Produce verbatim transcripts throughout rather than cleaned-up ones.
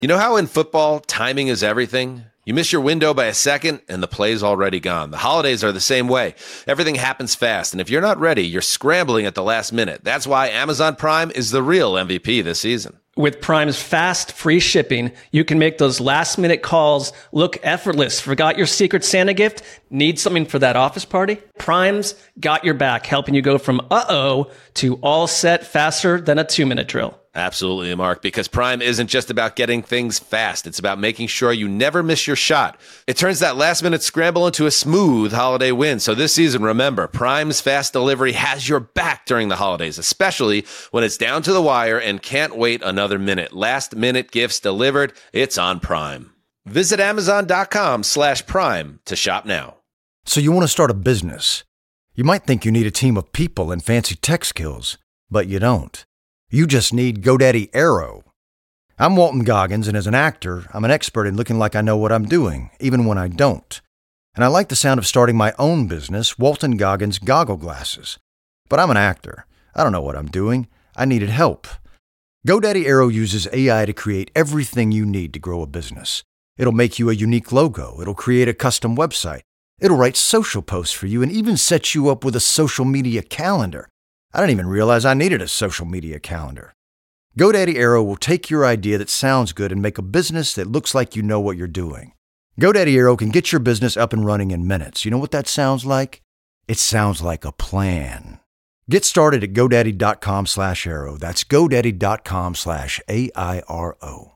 You know how in football, timing is everything? You miss your window by a second, and the play's already gone. The holidays are the same way. Everything happens fast, and if you're not ready, you're scrambling at the last minute. That's why Amazon Prime is the real M V P this season. With Prime's fast, free shipping, you can make those last-minute calls look effortless. Forgot your Secret Santa gift? Need something for that office party? Prime's got your back, helping you go from uh-oh to all set faster than a two-minute drill. Absolutely, Mark, because Prime isn't just about getting things fast. It's about making sure you never miss your shot. It turns that last-minute scramble into a smooth holiday win. So this season, remember, Prime's fast delivery has your back during the holidays, especially when it's down to the wire and can't wait another minute. Last-minute gifts delivered. It's on Prime. Visit Amazon.com slash Prime to shop now. So you want to start a business. You might think you need a team of people and fancy tech skills, but you don't. You just need GoDaddy Aero. I'm Walton Goggins, and as an actor, I'm an expert in looking like I know what I'm doing, even when I don't. And I like the sound of starting my own business, Walton Goggins Goggle Glasses. But I'm an actor. I don't know what I'm doing. I needed help. GoDaddy Aero uses A I to create everything you need to grow a business. It'll make you a unique logo. It'll create a custom website. It'll write social posts for you and even set you up with a social media calendar. I didn't even realize I needed a social media calendar. GoDaddy Aero will take your idea that sounds good and make a business that looks like you know what you're doing. GoDaddy Aero can get your business up and running in minutes. You know what that sounds like? It sounds like a plan. Get started at GoDaddy.com slash Aero. That's GoDaddy.com slash A I R O.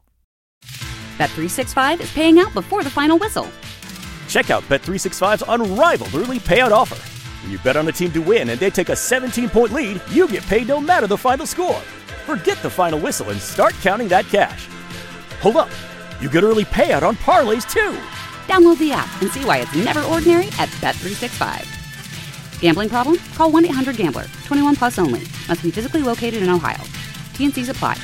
Bet three sixty-five is paying out before the final whistle. Check out Bet three sixty-five's unrivaled early payout offer. When you bet on a team to win and they take a seventeen-point lead, you get paid no matter the final score. Forget the final whistle and start counting that cash. Hold up. You get early payout on parlays, too. Download the app and see why it's never ordinary at Bet three sixty-five. Gambling problem? Call one eight hundred gambler. twenty-one plus only. Must be physically located in Ohio. T and Cs apply.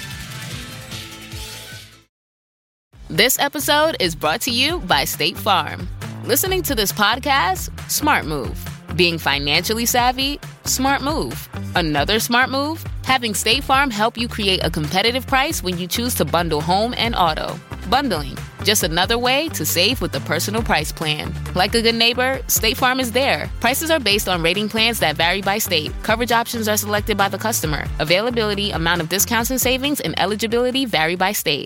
This episode is brought to you by State Farm. Listening to this podcast? Smart move. Being financially savvy? Smart move. Another smart move? Having State Farm help you create a competitive price when you choose to bundle home and auto. Bundling, just another way to save with the Personal Price Plan. Like a good neighbor, State Farm is there. Prices are based on rating plans that vary by state. Coverage options are selected by the customer. Availability, amount of discounts and savings, and eligibility vary by state.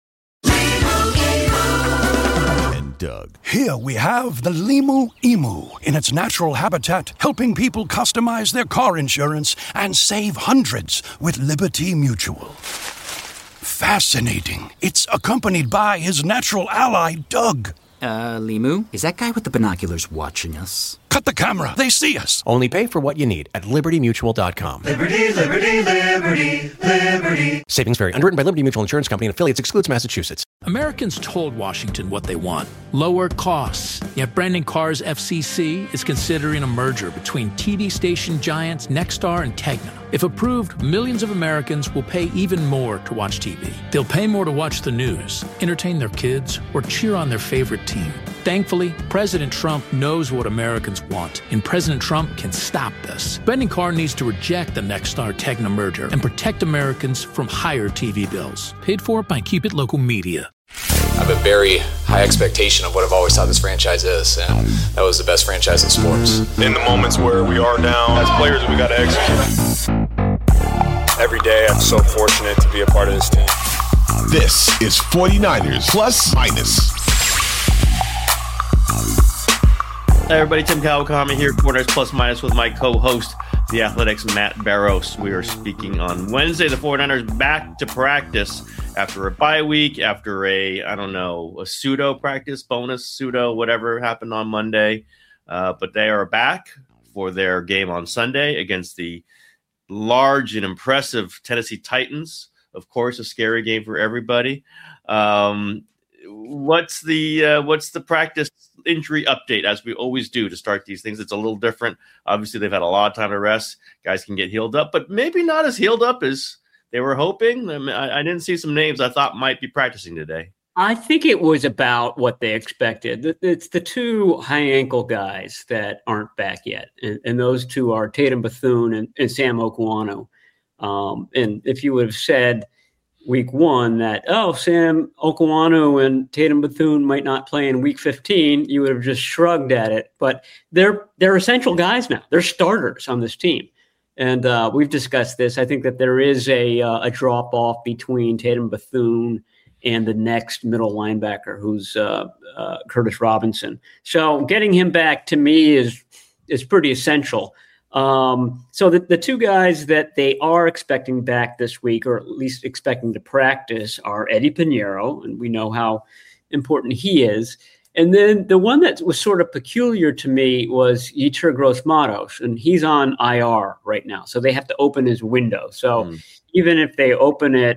Doug. Here we have the Limu Emu in its natural habitat, helping people customize their car insurance and save hundreds with Liberty Mutual. Fascinating. It's accompanied by his natural ally, Doug. Uh, Limu? Is that guy with the binoculars watching us? Cut the camera. They see us. Only pay for what you need at Liberty Mutual dot com. Liberty, Liberty, Liberty, Liberty. Savings vary. Underwritten by Liberty Mutual Insurance Company and affiliates. Excludes Massachusetts. Americans told Washington what they want. Lower costs. Yet Brendan Carr's F C C is considering a merger between T V station giants Nexstar and Tegna. If approved, millions of Americans will pay even more to watch T V. They'll pay more to watch the news, entertain their kids, or cheer on their favorite team. Thankfully, President Trump knows what Americans want, and President Trump can stop this. Brendan Carr needs to reject the Nexstar-Tegna merger and protect Americans from higher T V bills. Paid for by Keep It Local Media. I have a very high expectation of what I've always thought this franchise is, and that was the best franchise in sports. In the moments where we are down, as players, we got to execute. Every day, I'm so fortunate to be a part of this team. This is forty-niners Plus Minus. Hey everybody, Tim Kawakami here, Corners Plus Minus with my co-host, The Athletic's Matt Barrows. We are speaking on Wednesday. The forty-niners back to practice after a bye week, after a, I don't know, a pseudo practice, bonus, pseudo, whatever happened on Monday. Uh, but they are back for their game on Sunday against the large and impressive Tennessee Titans. Of course, a scary game for everybody. Um, what's the uh, what's the practice injury update, as we always do to start these things? It's a little different. Obviously, they've had a lot of time to rest. Guys can get healed up, but maybe not as healed up as they were hoping. I, mean, I, I didn't see some names I thought might be practicing today. I think it was about what they expected. It's the two high ankle guys that aren't back yet. And, and those two are Tatum Bethune and, and Sam Okuano. Um, and if you would have said week one that, oh, Sam Okwanu and Tatum Bethune might not play in week fifteen, you would have just shrugged at it. But they're they're essential guys now. They're starters on this team. And uh, we've discussed this. I think that there is a uh, a drop off between Tatum Bethune and the next middle linebacker, who's uh, uh, Curtis Robinson. So getting him back to me is is pretty essential. Um, so the, the two guys that they are expecting back this week, or at least expecting to practice, are Eddie Pinheiro, and we know how important he is. And then the one that was sort of peculiar to me was Yetur Gross-Matos, and he's on I R right now. So they have to open his window. So mm. even if they open it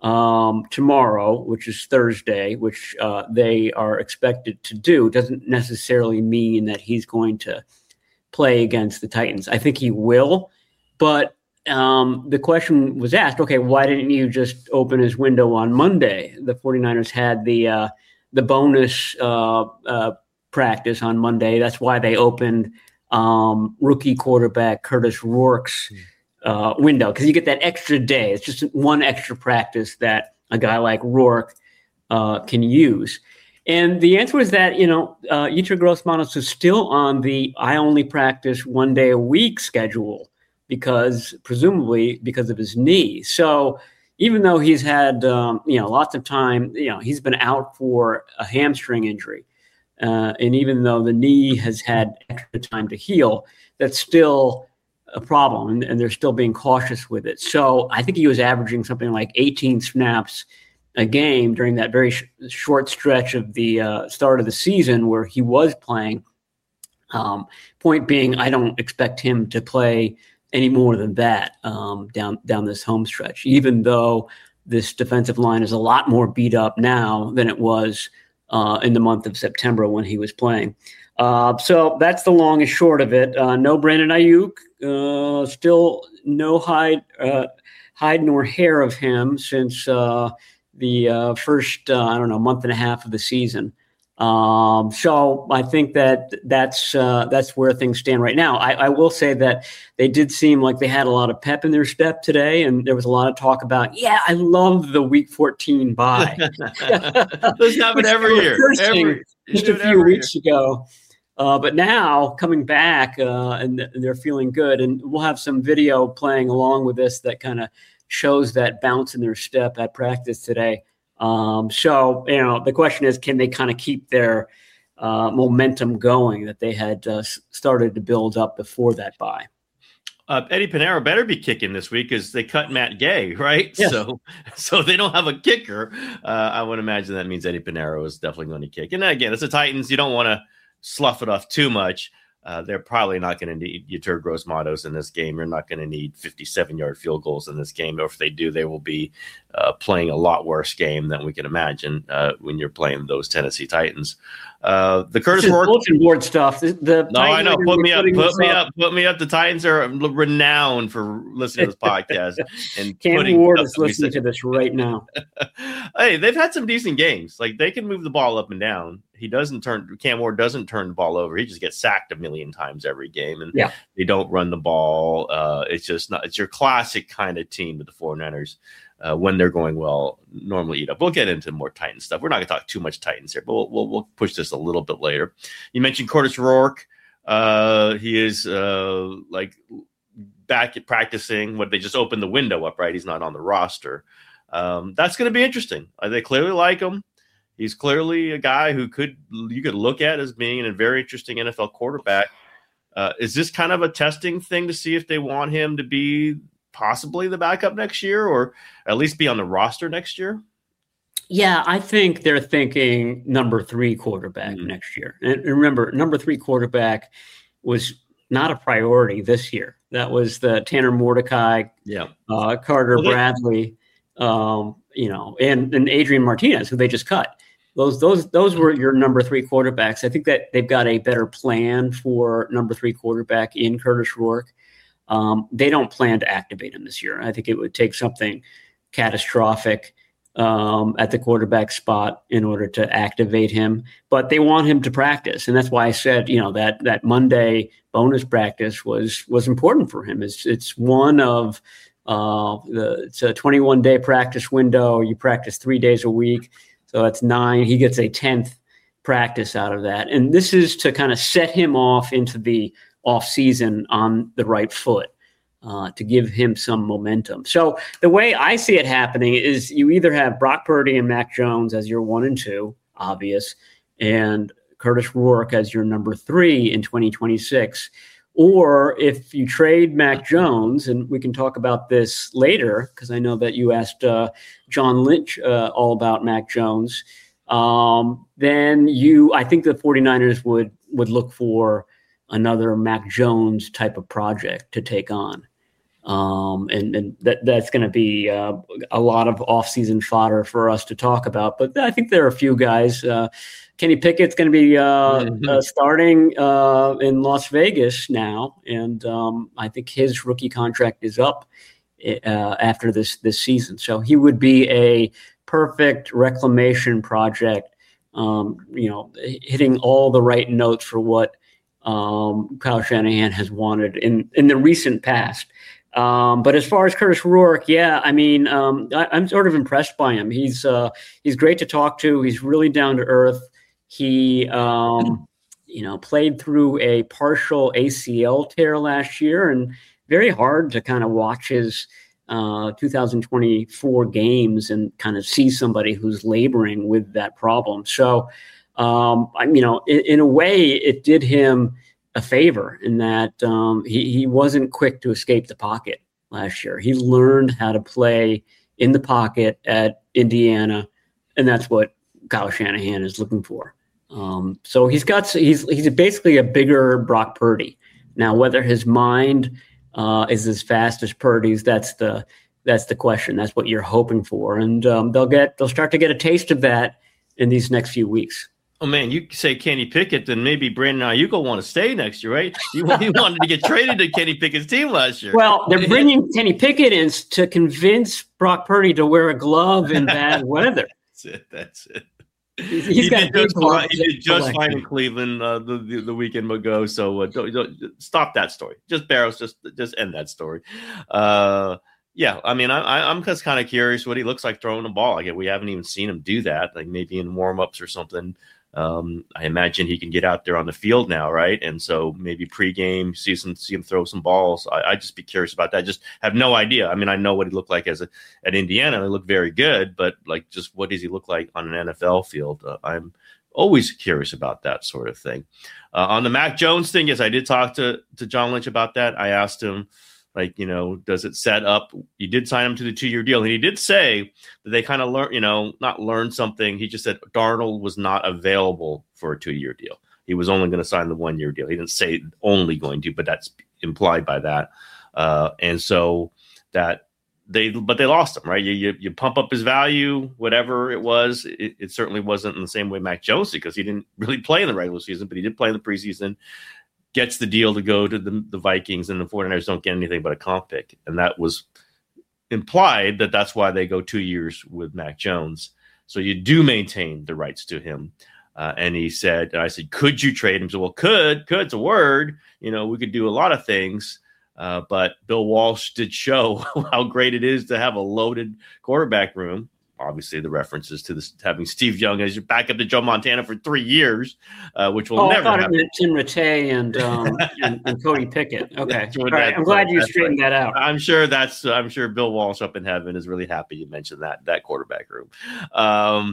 um, tomorrow, which is Thursday, which uh, they are expected to do, doesn't necessarily mean that he's going to play against the Titans. I think he will, but um, the question was asked, okay, why didn't you just open his window on Monday? The 49ers had the uh, the bonus uh, uh, practice on Monday. That's why they opened um, rookie quarterback Curtis Rourke's uh, window, because you get that extra day. It's just one extra practice that a guy like Rourke uh, can use. And the answer was that, you know, uh, Yetur Gross-Matos is still on the I only practice one day a week schedule because presumably because of his knee. So even though he's had, um, you know, lots of time, you know, he's been out for a hamstring injury. Uh, and even though the knee has had extra time to heal, that's still a problem. And, and they're still being cautious with it. So I think he was averaging something like eighteen snaps a game during that very sh- short stretch of the uh, start of the season where he was playing. Um, point being, I don't expect him to play any more than that um, down down this home stretch, even though this defensive line is a lot more beat up now than it was uh, in the month of September when he was playing. Uh, so that's the long and short of it. Uh, no Brandon Ayuk, uh, still no hide, uh, hide nor hair of him since uh, the uh, first, uh, I don't know, month and a half of the season. Um, so I think that that's uh, that's where things stand right now. I, I will say that they did seem like they had a lot of pep in their step today, and there was a lot of talk about, yeah, I love the Week fourteen bye. This happened every year, every, just a few weeks year. ago. Uh, but now coming back, uh, and, and they're feeling good, and we'll have some video playing along with this that kind of shows that bounce in their step at practice today. Um, so, you know, the question is, can they kind of keep their uh, momentum going that they had uh, started to build up before that bye? Uh, Eddie Pinheiro better be kicking this week because they cut Matt Gay, right? Yes. So, so they don't have a kicker. Uh, I would imagine that means Eddie Pinheiro is definitely going to kick. And again, it's the Titans. You don't want to slough it off too much. Uh, they're probably not going to need Yetur Gross-Matos in this game. You're not going to need fifty-seven-yard field goals in this game. Or if they do, they will be uh, playing a lot worse game than we can imagine uh, when you're playing those Tennessee Titans. Uh, the Curtis Rourke bulletin board stuff. The, the no, I know. Put me up. Put me up. Put me up. The Titans are renowned for listening to this podcast. And Cam Ward is listening to this right now. Hey, they've had some decent games. Like they can move the ball up and down. He doesn't turn. Cam Ward doesn't turn the ball over. He just gets sacked a million times every game, and yeah. they don't run the ball. Uh, it's just not. It's your classic kind of team with the 49ers. Uh, when they're going well, normally eat up. We'll get into more Titans stuff. We're not going to talk too much Titans here, but we'll, we'll we'll push this a little bit later. You mentioned Curtis Rourke. Uh, he is uh, like back at practicing. What they just opened the window up, right? He's not on the roster. Um, that's going to be interesting. Uh, they clearly like him. He's clearly a guy who could you could look at as being a very interesting N F L quarterback. Uh, is this kind of a testing thing to see if they want him to be possibly the backup next year, or at least be on the roster next year? Yeah, I think they're thinking number three quarterback mm-hmm. next year. And remember, number three quarterback was not a priority this year. That was the Tanner Mordecai, yeah, uh, Carter well, they- Bradley, um, you know, and, and Adrian Martinez, who they just cut. Those those those were your number three quarterbacks. I think that they've got a better plan for number three quarterback in Curtis Rourke. Um, they don't plan to activate him this year. I think it would take something catastrophic um, at the quarterback spot in order to activate him. But they want him to practice, and that's why I said, you know, that that Monday bonus practice was was important for him. It's it's one of Uh, the, it's a twenty-one day practice window. You practice three days a week. So that's nine. He gets a tenth practice out of that. And this is to kind of set him off into the off season on the right foot, uh, to give him some momentum. So the way I see it happening is you either have Brock Purdy and Mac Jones as your one and two, obvious, and Curtis Rourke as your number three in twenty twenty-six. Or if you trade Mac Jones, and we can talk about this later, because I know that you asked uh, John Lynch uh, all about Mac Jones, um, then you, I think the 49ers would would look for another Mac Jones type of project to take on. Um, and, and that that's going to be uh, a lot of offseason fodder for us to talk about. But I think there are a few guys. Uh, Kenny Pickett's going to be uh, mm-hmm. uh, starting uh, in Las Vegas now, and um, I think his rookie contract is up uh, after this this season. So he would be a perfect reclamation project, um, you know, hitting all the right notes for what um, Kyle Shanahan has wanted in, in the recent past. Um, but as far as Curtis Rourke, yeah, I mean, um, I, I'm sort of impressed by him. He's uh, he's great to talk to. He's really down to earth. He, um, you know, played through a partial A C L tear last year, and very hard to kind of watch his uh, two thousand twenty-four games and kind of see somebody who's laboring with that problem. So, um, I, you know, in, in a way, it did him a favor in that um, he, he wasn't quick to escape the pocket last year. He learned how to play in the pocket at Indiana, and that's what Kyle Shanahan is looking for. Um, so he's got he's he's basically a bigger Brock Purdy. Now, whether his mind uh, is as fast as Purdy's, that's the that's the question. That's what you're hoping for, and um, they'll get they'll start to get a taste of that in these next few weeks. Oh, man, you say Kenny Pickett, then maybe Brandon Ayuk will want to stay next year, right? You, you wanted to get traded to Kenny Pickett's team last year. Well, they're bringing Kenny Pickett in to convince Brock Purdy to wear a glove in bad weather. That's it. That's it. He's, he's he, got did just fine, he did just fine in Cleveland uh, the, the the weekend ago. So uh, don't, don't, stop that story. Just Barrows, just just end that story. Uh, yeah, I mean, I, I, I'm just kind of curious what he looks like throwing the ball. Again, we haven't even seen him do that. Like maybe in warmups or something. Um, I imagine he can get out there on the field now, right? And so maybe pregame, see some, see him throw some balls. I, I'd just be curious about that. Just have no idea. I mean, I know what he looked like as a at Indiana. He looked very good, but like, just what does he look like on an N F L field? Uh, I'm always curious about that sort of thing. Uh, on the Mac Jones thing, yes, I did talk to to John Lynch about that. I asked him, like, you know, does it set up? You did sign him to the two-year deal. And he did say that they kind of learn, you know, not learn something. He just said Darnold was not available for a two-year deal. He was only going to sign the one-year deal. He didn't say only going to, but that's implied by that. Uh, and so that they, but they lost him, right? You, you, you pump up his value, whatever it was. It, it certainly wasn't in the same way Mac Jones did, because he didn't really play in the regular season, but he did play in the preseason. Gets the deal to go to the, the Vikings, and the 49ers don't get anything but a comp pick. And that was implied that that's why they go two years with Mac Jones. So you do maintain the rights to him. Uh, and he said, and I said, could you trade him? He said, well, could, could's a word. You know, we could do a lot of things. Uh, but Bill Walsh did show how great it is to have a loaded quarterback room. Obviously, the references to this having Steve Young as your backup to Joe Montana for three years, uh, which will oh, never I thought happen. It Tim Rattay and, um, and and Cody Pickett. Okay, All right. I'm glad you straightened right. that out. I'm sure that's. I'm sure Bill Walsh up in heaven is really happy you mentioned that that quarterback room. Um,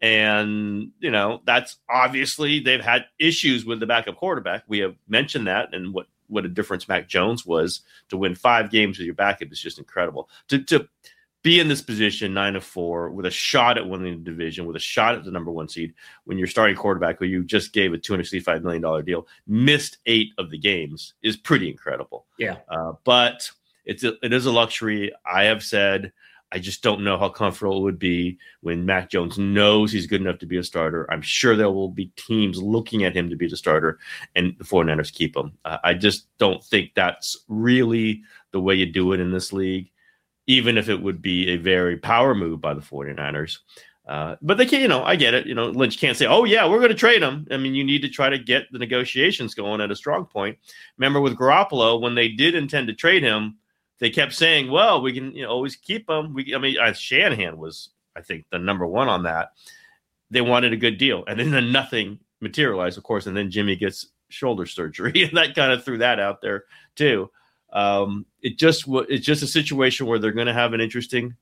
and you know that's obviously they've had issues with the backup quarterback. We have mentioned that, and what what a difference Mac Jones was to win five games with your backup is just incredible. To to be in this position, nine of four, with a shot at winning the division, with a shot at the number one seed, when your starting quarterback, who you just gave a two hundred sixty-five million dollars deal, missed eight of the games, is pretty incredible. Yeah. Uh, but it's a, it is a luxury. I have said, I just don't know how comfortable it would be when Mac Jones knows he's good enough to be a starter. I'm sure there will be teams looking at him to be the starter, and the 49ers keep him. Uh, I just don't think that's really the way you do it in this league, even if it would be a very power move by the 49ers. Uh, but they can't, you know, I get it. You know, Lynch can't say, oh, yeah, we're going to trade him. I mean, you need to try to get the negotiations going at a strong point. Remember with Garoppolo, when they did intend to trade him, they kept saying, well, we can you know, always keep him. We, I mean, uh, Shanahan was, I think, the number one on that. They wanted a good deal. And then nothing materialized, of course. And then Jimmy gets shoulder surgery. And that kind of threw that out there, too. Um, it just It's just a situation where they're going to have an interesting,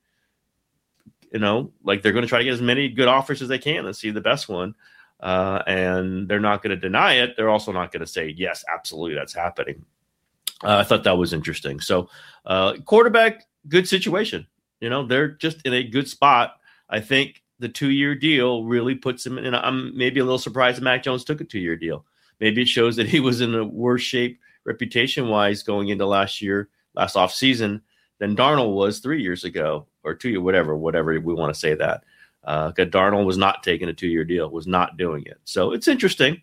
you know, like they're going to try to get as many good offers as they can and see the best one. Uh, and they're not going to deny it. They're also not going to say, yes, absolutely, that's happening. Uh, I thought that was interesting. So uh, quarterback, good situation. You know, they're just in a good spot. I think the two-year deal really puts him in. I'm maybe a little surprised that Mac Jones took a two-year deal. Maybe it shows that he was in a worse shape reputation-wise going into last year, last offseason, than Darnold was three years ago or two years, whatever, whatever we want to say that. Uh, Darnold was not taking a two-year deal, was not doing it. So it's interesting.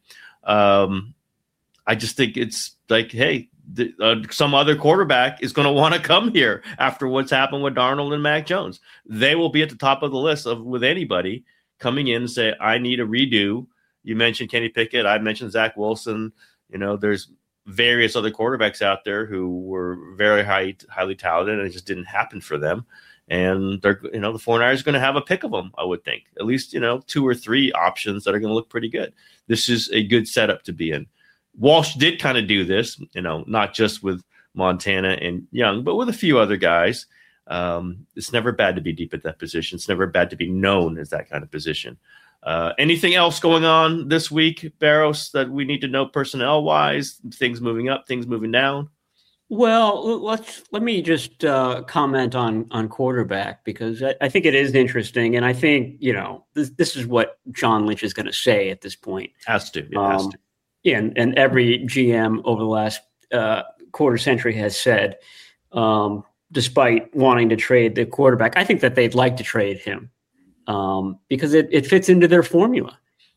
Um, I just think it's like, hey, the, uh, some other quarterback is going to want to come here after what's happened with Darnold and Mac Jones. They will be at the top of the list of with anybody coming in and say, I need a redo. You mentioned Kenny Pickett. I mentioned Zach Wilson. You know, there's various other quarterbacks out there who were very high, highly talented, and it just didn't happen for them. And they're, you know, the 49ers are going to have a pick of them, I would think. At least, you know, two or three options that are going to look pretty good. This is a good setup to be in. Walsh did kind of do this, you know, not just with Montana and Young, but with a few other guys. Um, it's never bad to be deep at that position. It's never bad to be known as that kind of position. Uh, anything else going on this week, Barros, that we need to know personnel-wise? Things moving up, things moving down? Well, let's let me just uh, comment on on quarterback, because I, I think it is interesting, and I think you know this this is what John Lynch is going to say at this point. Has to, it um, has to. Yeah, and, and every G M over the last uh, quarter century has said, um, despite wanting to trade the quarterback, I think that they'd like to trade him um, because it, it fits into their formula.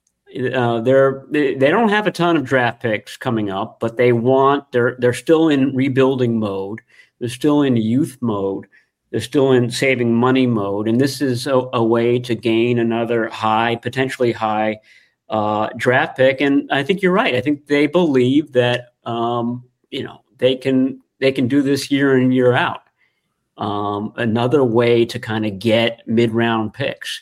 Uh, they're they, they don't have a ton of draft picks coming up, but they want they're they're still in rebuilding mode. They're still in youth mode. They're still in saving money mode, and this is a, a way to gain another high, potentially high uh, draft pick. And I think you're right. I think they believe that um, you know they can they can do this year in year out. Um, another way to kind of get mid round picks.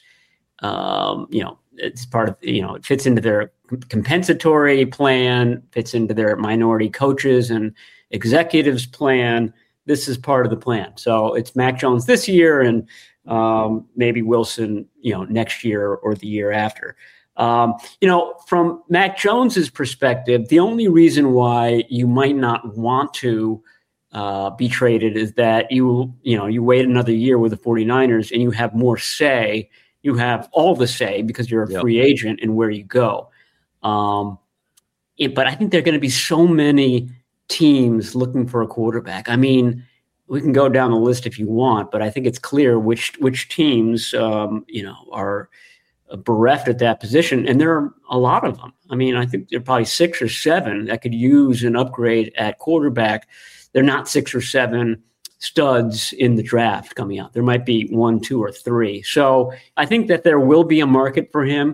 Um, you know. It's part of, you know, it fits into their compensatory plan, fits into their minority coaches and executives plan. This is part of the plan. So it's Mac Jones this year and um, maybe Wilson, you know, next year or the year after. Um, you know, from Mac Jones's perspective, the only reason why you might not want to uh, be traded is that you, you know, you wait another year with the 49ers and you have more say. You have all the say because you're a yep. free agent in where you go. Um, it, but I think there are going to be so many teams looking for a quarterback. I mean, we can go down the list if you want, but I think it's clear which which teams um, you know are bereft at that position, and there are a lot of them. I mean, I think there are probably six or seven that could use an upgrade at quarterback. They're not six or seven studs in the draft coming out. There might be one, two, or three. So I think that there will be a market for him.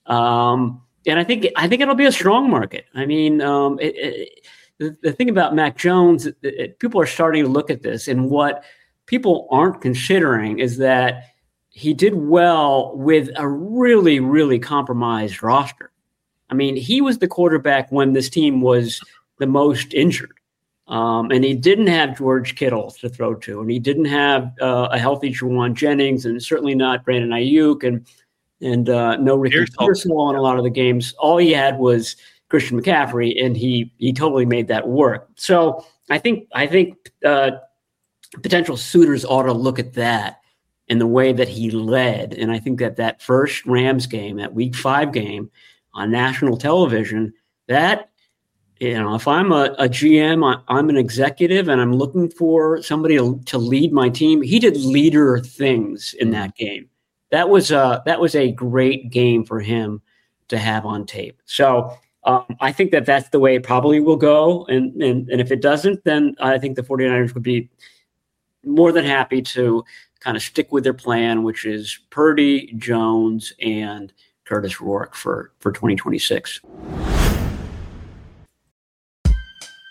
Um, and I think, I think it'll be a strong market. I mean, um, it, it, the, the thing about Mac Jones, it, it, people are starting to look at this, and what people aren't considering is that he did well with a really, really compromised roster. I mean, he was the quarterback when this team was the most injured. Um, and he didn't have George Kittle to throw to, and he didn't have uh, a healthy Juwan Jennings, and certainly not Brandon Ayuk, and and uh, no Ricky Pearsall in a lot of the games. All he had was Christian McCaffrey, and he he totally made that work. So I think I think uh, potential suitors ought to look at that in the way that he led, and I think that that first Rams game, that Week Five game on national television, that. You know, if I'm a, a G M, I, I'm an executive, and I'm looking for somebody to, to lead my team. He did leader things in that game. That was a, that was a great game for him to have on tape. So um, I think that that's the way it probably will go. And, and, and if it doesn't, then I think the 49ers would be more than happy to kind of stick with their plan, which is Purdy, Jones, and Curtis Rourke for, for twenty twenty-six.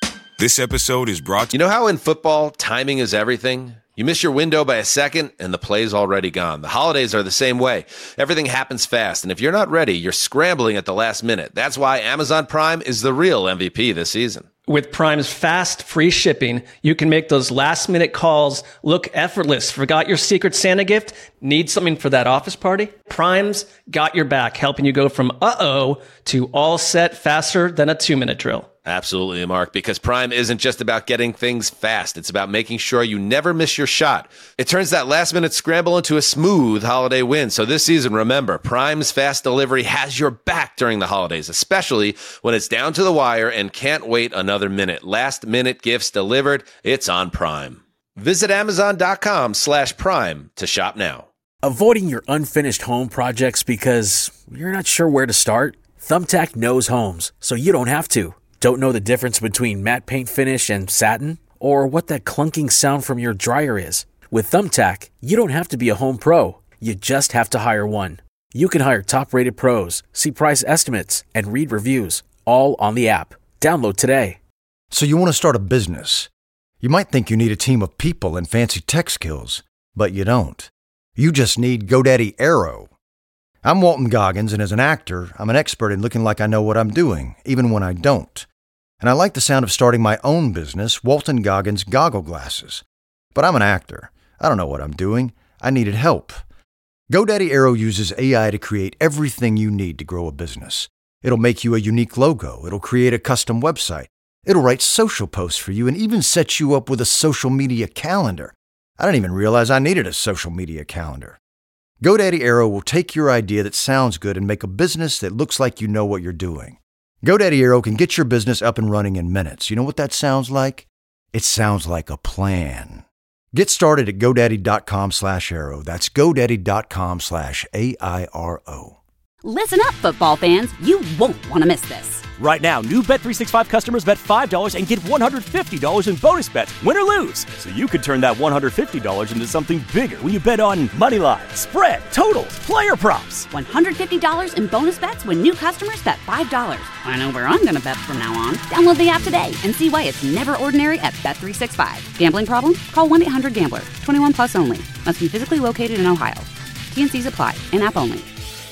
This episode is brought to you. You know how in football, timing is everything? You miss your window by a second and the play's already gone. The holidays are the same way. Everything happens fast, and if you're not ready, you're scrambling at the last minute. That's why Amazon Prime is the real M V P this season. With Prime's fast, free shipping, you can make those last-minute calls look effortless. Forgot your Secret Santa gift? Need something for that office party? Prime's got your back, helping you go from uh-oh to all set faster than a two-minute drill. Absolutely, Mark, because Prime isn't just about getting things fast. It's about making sure you never miss your shot. It turns that last-minute scramble into a smooth holiday win. So this season, remember, Prime's fast delivery has your back during the holidays, especially when it's down to the wire and can't wait another minute. Last-minute gifts delivered. It's on Prime. Visit Amazon.com slash Prime to shop now. Avoiding your unfinished home projects because you're not sure where to start? Thumbtack knows homes, so you don't have to. Don't know the difference between matte paint finish and satin? Or what that clunking sound from your dryer is? With Thumbtack, you don't have to be a home pro. You just have to hire one. You can hire top-rated pros, see price estimates, and read reviews, all on the app. Download today. So you want to start a business. You might think you need a team of people and fancy tech skills, but you don't. You just need GoDaddy Aero. I'm Walton Goggins, and as an actor, I'm an expert in looking like I know what I'm doing, even when I don't. And I like the sound of starting my own business, Walton Goggins Goggle Glasses. But I'm an actor. I don't know what I'm doing. I needed help. GoDaddy Aero uses A I to create everything you need to grow a business. It'll make you a unique logo. It'll create a custom website. It'll write social posts for you and even set you up with a social media calendar. I didn't even realize I needed a social media calendar. GoDaddy Aero will take your idea that sounds good and make a business that looks like you know what you're doing. GoDaddy Aero can get your business up and running in minutes. You know what that sounds like? It sounds like a plan. Get started at GoDaddy.com slash Aero. That's GoDaddy.com slash A I R O. Listen up, football fans. You won't want to miss this. Right now, new Bet three sixty-five customers bet five dollars and get one hundred fifty dollars in bonus bets, win or lose. So you could turn that one hundred fifty dollars into something bigger when you bet on money line, spread, totals, player props. one hundred fifty dollars in bonus bets when new customers bet five dollars. I know where I'm going to bet from now on. Download the app today and see why it's never ordinary at Bet three sixty-five. Gambling problem? Call one eight hundred gambler. twenty-one plus only. Must be physically located in Ohio. T and C's apply. In-app only.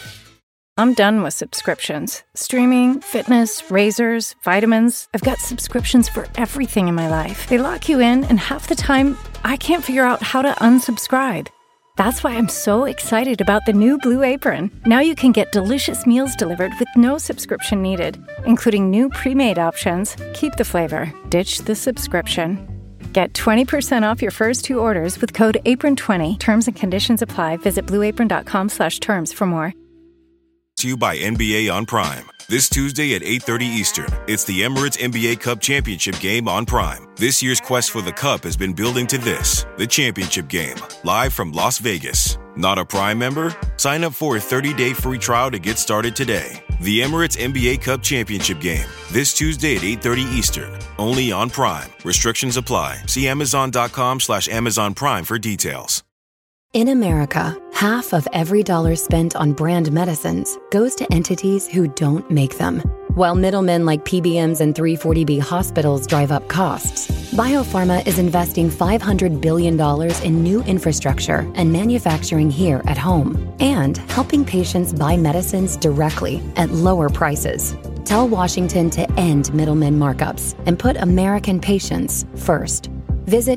I'm done with subscriptions. Streaming, fitness, razors, vitamins. I've got subscriptions for everything in my life. They lock you in, and half the time, I can't figure out how to unsubscribe. That's why I'm so excited about the new Blue Apron. Now you can get delicious meals delivered with no subscription needed, including new pre-made options. Keep the flavor, ditch the subscription. Get twenty percent off your first two orders with code apron twenty. Terms and conditions apply. Visit blueapron.com slash terms for more. To you by N B A on Prime. This Tuesday at eight thirty Eastern, it's the Emirates N B A Cup Championship game on Prime. This year's quest for the Cup has been building to this, the championship game, live from Las Vegas. Not a Prime member? Sign up for a thirty-day free trial to get started today. The Emirates N B A Cup Championship game, this Tuesday at eight thirty Eastern, only on Prime. Restrictions apply. See Amazon.com slash Amazon Prime for details. In America, half of every dollar spent on brand medicines goes to entities who don't make them. While middlemen like P B Ms and three forty B hospitals drive up costs, Biopharma is investing five hundred billion dollars in new infrastructure and manufacturing here at home, and helping patients buy medicines directly at lower prices. Tell Washington to end middlemen markups and put American patients first. Visit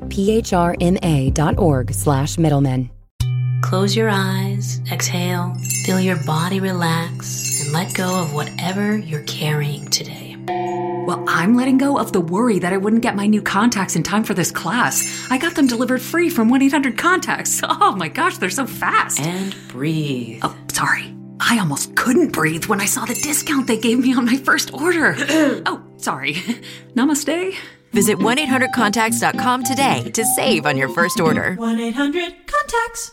phrma.org slash middlemen. Close your eyes, exhale, feel your body relax, and let go of whatever you're carrying today. Well, I'm letting go of the worry that I wouldn't get my new contacts in time for this class. I got them delivered free from one eight hundred contacts. Oh my gosh, they're so fast. And breathe. Oh, sorry. I almost couldn't breathe when I saw the discount they gave me on my first order. Oh, sorry. Namaste. Visit one eight hundred contacts dot com today to save on your first order. one eight hundred contacts.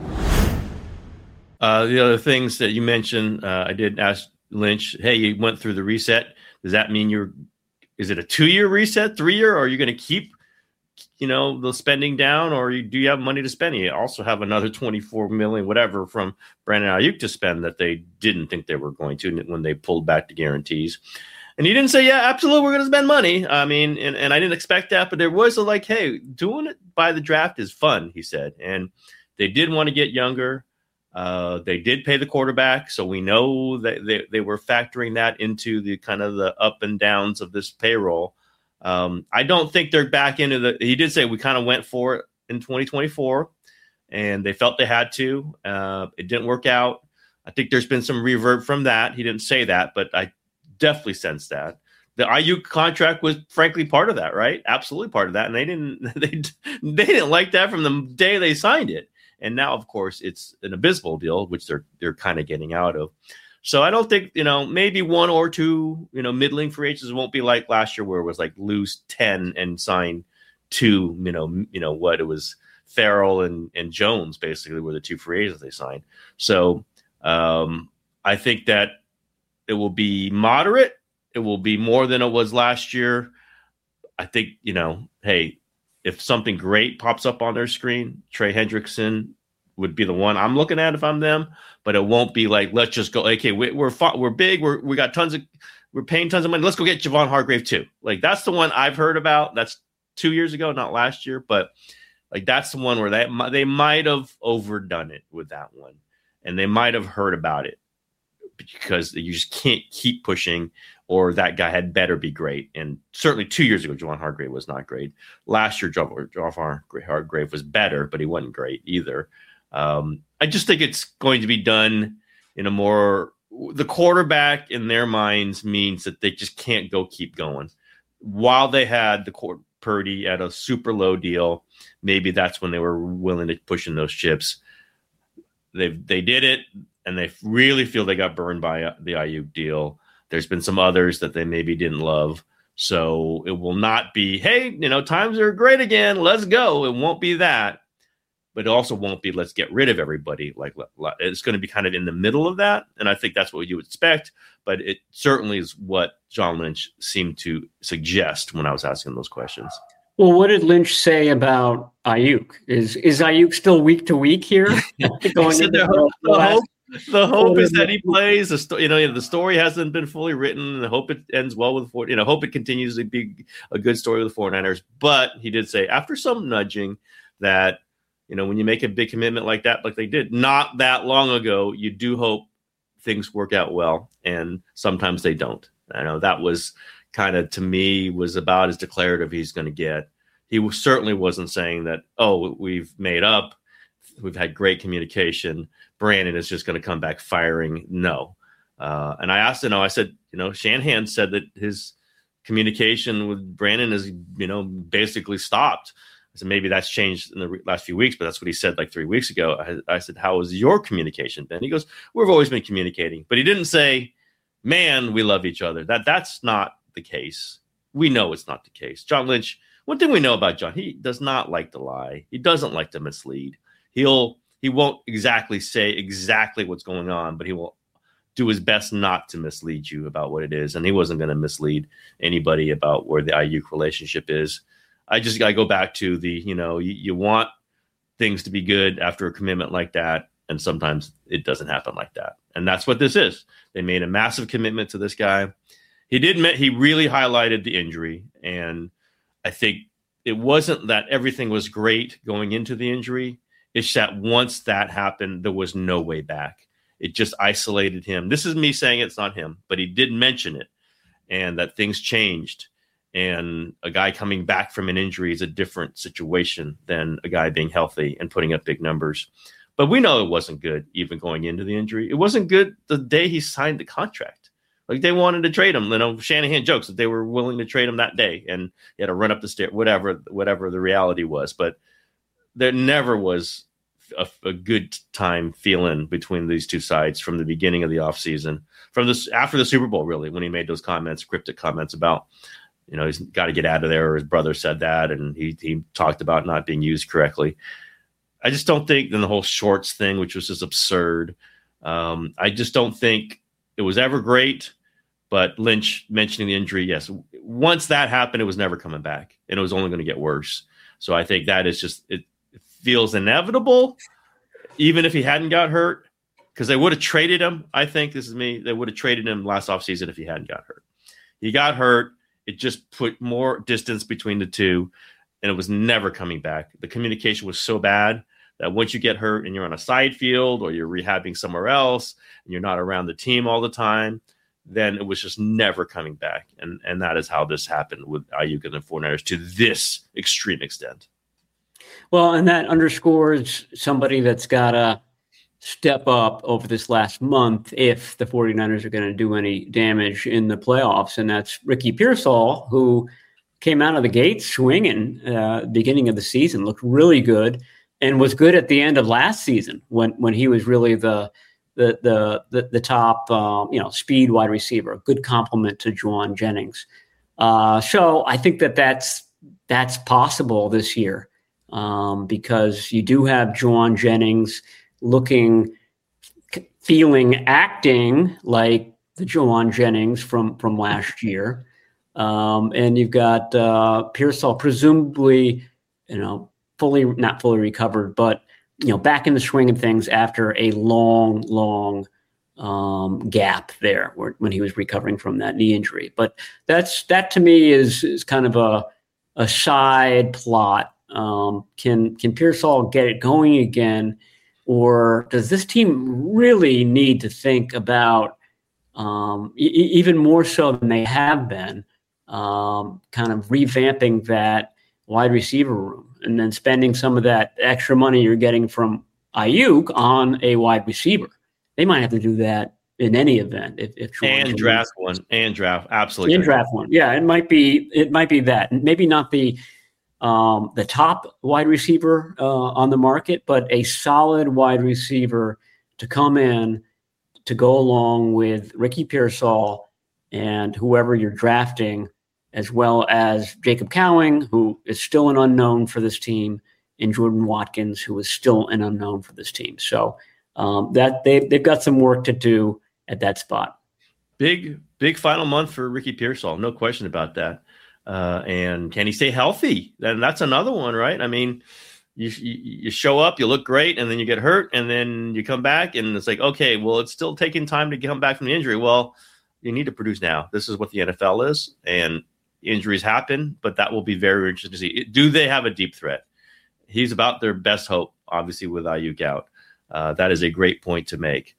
Uh, the other things that you mentioned, uh, I did ask Lynch, hey, you went through the reset. Does that mean you're, is it a two-year reset, three-year, or are you going to keep, you know, the spending down, or you, do you have money to spend? You also have another twenty-four million, whatever, from Brandon Ayuk to spend that they didn't think they were going to when they pulled back the guarantees. And he didn't say, yeah, absolutely, we're going to spend money. I mean, and, and I didn't expect that, but there was a like, hey, doing it by the draft is fun, he said. And they did want to get younger. Uh, they did pay the quarterback, so we know that they, they were factoring that into the kind of the up and downs of this payroll. Um, I don't think they're back into the – he did say we kind of went for it in twenty twenty-four, and they felt they had to. Uh, it didn't work out. I think there's been some reverb from that. He didn't say that, but I definitely sense that. The Ayuk contract was frankly part of that, right? Absolutely part of that, and they didn't they they didn't like that from the day they signed it. And now, of course, it's an abysmal deal, which they're they're kind of getting out of. So I don't think, you know, maybe one or two, you know, middling free agents won't be like last year where it was like lose ten and sign two, you know, you know what it was Farrell and, and Jones basically were the two free agents they signed. So um, I think that it will be moderate. It will be more than it was last year. I think, you know, hey, if something great pops up on their screen, Trey Hendrickson would be the one I'm looking at if I'm them. But it won't be like, let's just go. Okay, we, we're we're big. We're we got tons of we're paying tons of money. Let's go get Javon Hargrave too. Like that's the one I've heard about. That's two years ago, not last year. But like that's the one where they they might have overdone it with that one, and they might have heard about it because you just can't keep pushing. Or that guy had better be great. And certainly two years ago, Javon Hargrave was not great. Last year, Javon Hargrave was better, but he wasn't great either. Um, I just think it's going to be done in a more – the quarterback in their minds means that they just can't go keep going. While they had the court Purdy at a super low deal, maybe that's when they were willing to push in those chips. They they did it, and they really feel they got burned by the Ayuk deal. There's been some others that they maybe didn't love. So it will not be, hey, you know, times are great again. Let's go. It won't be that. But it also won't be, let's get rid of everybody. Like it's going to be kind of in the middle of that. And I think that's what you would expect. But it certainly is what John Lynch seemed to suggest when I was asking those questions. Well, what did Lynch say about Ayuk? Is is Ayuk still week to week here? Going said the, hope, the, hope, the hope is that he plays. The sto- you know, the story hasn't been fully written. I hope it ends well with the, you know, hope it continues to be a good story with the 49ers. But he did say after some nudging that, you know, when you make a big commitment like that, like they did not that long ago, you do hope things work out well, and sometimes they don't. I know that was kind of, to me, was about as declarative he's going to get. He certainly wasn't saying that, oh, we've made up, we've had great communication, Brandon is just going to come back firing. No. Uh, and I asked him, you know, I said, you know, Shanahan said that his communication with Brandon is, you know, basically stopped. I said, maybe that's changed in the re- last few weeks, but that's what he said like three weeks ago. I, I said, how has your communication been? He goes, we've always been communicating. But he didn't say, man, we love each other. That That's not the case. We know it's not the case. John Lynch, one thing we know about John, he does not like to lie. He doesn't like to mislead. He'll he won't exactly say exactly what's going on, but he will do his best not to mislead you about what it is. And he wasn't going to mislead anybody about where the Ayuk relationship is. I just got to go back to the, you know, you, you want things to be good after a commitment like that. And sometimes it doesn't happen like that. And that's what this is. They made a massive commitment to this guy. He did, he really highlighted the injury. And I think it wasn't that everything was great going into the injury. It's that once that happened, there was no way back. It just isolated him. This is me saying it's not him, but he did mention it, and that things changed. And a guy coming back from an injury is a different situation than a guy being healthy and putting up big numbers. But we know it wasn't good even going into the injury. It wasn't good the day he signed the contract. Like they wanted to trade him. You know, Shanahan jokes that they were willing to trade him that day, and he had to run up the stairs, whatever, whatever the reality was. But there never was a, a good time feeling between these two sides from the beginning of the offseason, from this after the Super Bowl, really, when he made those comments, cryptic comments about, you know, he's got to get out of there, or his brother said that, and he he talked about not being used correctly. I just don't think, then the whole shorts thing, which was just absurd. Um, I just don't think it was ever great. But Lynch mentioning the injury, yes, once that happened, it was never coming back, and it was only going to get worse. So I think that is just, it, it feels inevitable, even if he hadn't got hurt, because they would have traded him. I think this is me. They would have traded him last offseason if he hadn't got hurt. He got hurt. It just put more distance between the two, and it was never coming back. The communication was so bad that once you get hurt and you're on a side field or you're rehabbing somewhere else and you're not around the team all the time, then it was just never coming back. And and that is how this happened with Aiyuk and the 49ers to this extreme extent. Well, and that underscores somebody that's got to step up over this last month if the 49ers are going to do any damage in the playoffs. And that's Ricky Pearsall, who came out of the gate swinging uh, beginning of the season, looked really good, and was good at the end of last season when when he was really the the the the, the top um, you know speed wide receiver, a good complement to Jauan Jennings. Uh, so I think that that's that's possible this year um, because you do have Jauan Jennings looking, feeling, acting like the Jauan Jennings from from last year, um, and you've got uh, Pearsall presumably you know. fully, not fully recovered, but, you know, back in the swing of things after a long, long um, gap there where, when he was recovering from that knee injury. But that's, that to me is, is kind of a, a side plot. Um, can, can Pearsall get it going again? Or does this team really need to think about um, e- even more so than they have been, um, kind of revamping that wide receiver room? And then spending some of that extra money you're getting from Aiyuk on a wide receiver. They might have to do that in any event. If, if and draft one, and draft, absolutely. And draft one. Yeah, it might be it might be that. Maybe not the um, the top wide receiver uh, on the market, but a solid wide receiver to come in to go along with Ricky Pearsall and whoever you're drafting, as well as Jacob Cowing, who is still an unknown for this team, and Jordan Watkins, who is still an unknown for this team. So um, that they, they've got some work to do at that spot. Big, big final month for Ricky Pearsall. No question about that. Uh, and can he stay healthy? Then that's another one, right? I mean, you, you you show up, you look great, and then you get hurt, and then you come back, and it's like, okay, well, it's still taking time to come back from the injury. Well, you need to produce now. This is what the N F L is, and injuries happen, but that will be very interesting to see. Do they have a deep threat? He's about their best hope, obviously, with Aiyuk out. Uh, that is a great point to make.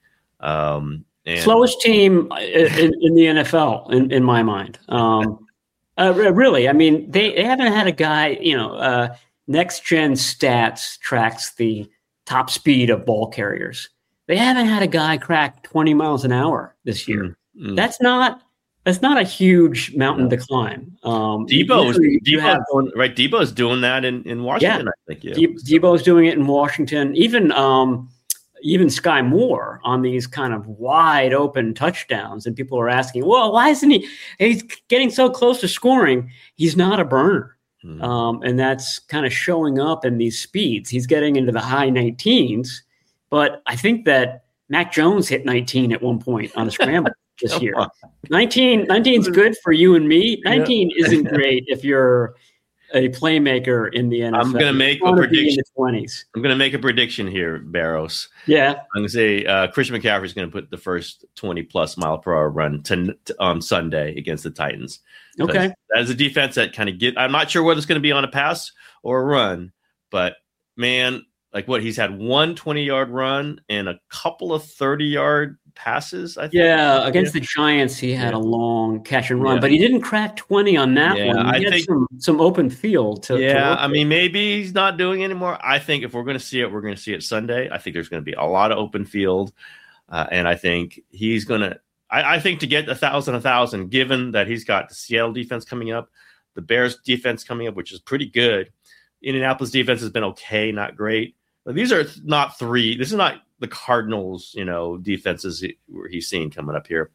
Um, and Slowest team in, in the N F L, in, in my mind. Um, uh, really, I mean, they, they haven't had a guy, you know, uh, Next Gen Stats tracks the top speed of ball carriers. They haven't had a guy crack twenty miles an hour this year. Mm-hmm. That's not That's not a huge mountain to climb. Um, Debo's, Debo's doing, right. Debo's doing that in, in Washington, yeah. I think. Yeah. De- Debo's doing it in Washington. Even um, even Sky Moore on these kind of wide open touchdowns. And people are asking, well, why isn't he? He's getting so close to scoring. He's not a burner. Mm-hmm. Um, and that's kind of showing up in these speeds. He's getting into the high nineteens. But I think that Mac Jones hit nineteen at one point on a scramble. This year, nineteen, nineteen is good for you and me. nineteen yeah. isn't great if you're a playmaker in the N F L. I'm going to make a prediction. In the twenties. I'm going to make a prediction here, Barros. Yeah, I'm going to say uh, Christian McCaffrey is going to put the first twenty plus mile per hour run to, to, on Sunday against the Titans. Okay, that is a defense that kind of get. I'm not sure whether it's going to be on a pass or a run, but man, like what he's had one twenty yard run and a couple of thirty yard passes. I think. Yeah, against yeah. the Giants, he had yeah. a long catch and run, yeah. but he didn't crack twenty on that yeah, one. He I had think, some, some open field to. Yeah, to I mean, maybe he's not doing anymore. I think if we're going to see it, we're going to see it Sunday. I think there's going to be a lot of open field, uh, and I think he's going to. I think to get a thousand, a thousand, given that he's got the Seattle defense coming up, the Bears defense coming up, which is pretty good. Indianapolis defense has been okay, not great. But these are not three. This is not the Cardinals, you know, defenses where he's seeing coming up here.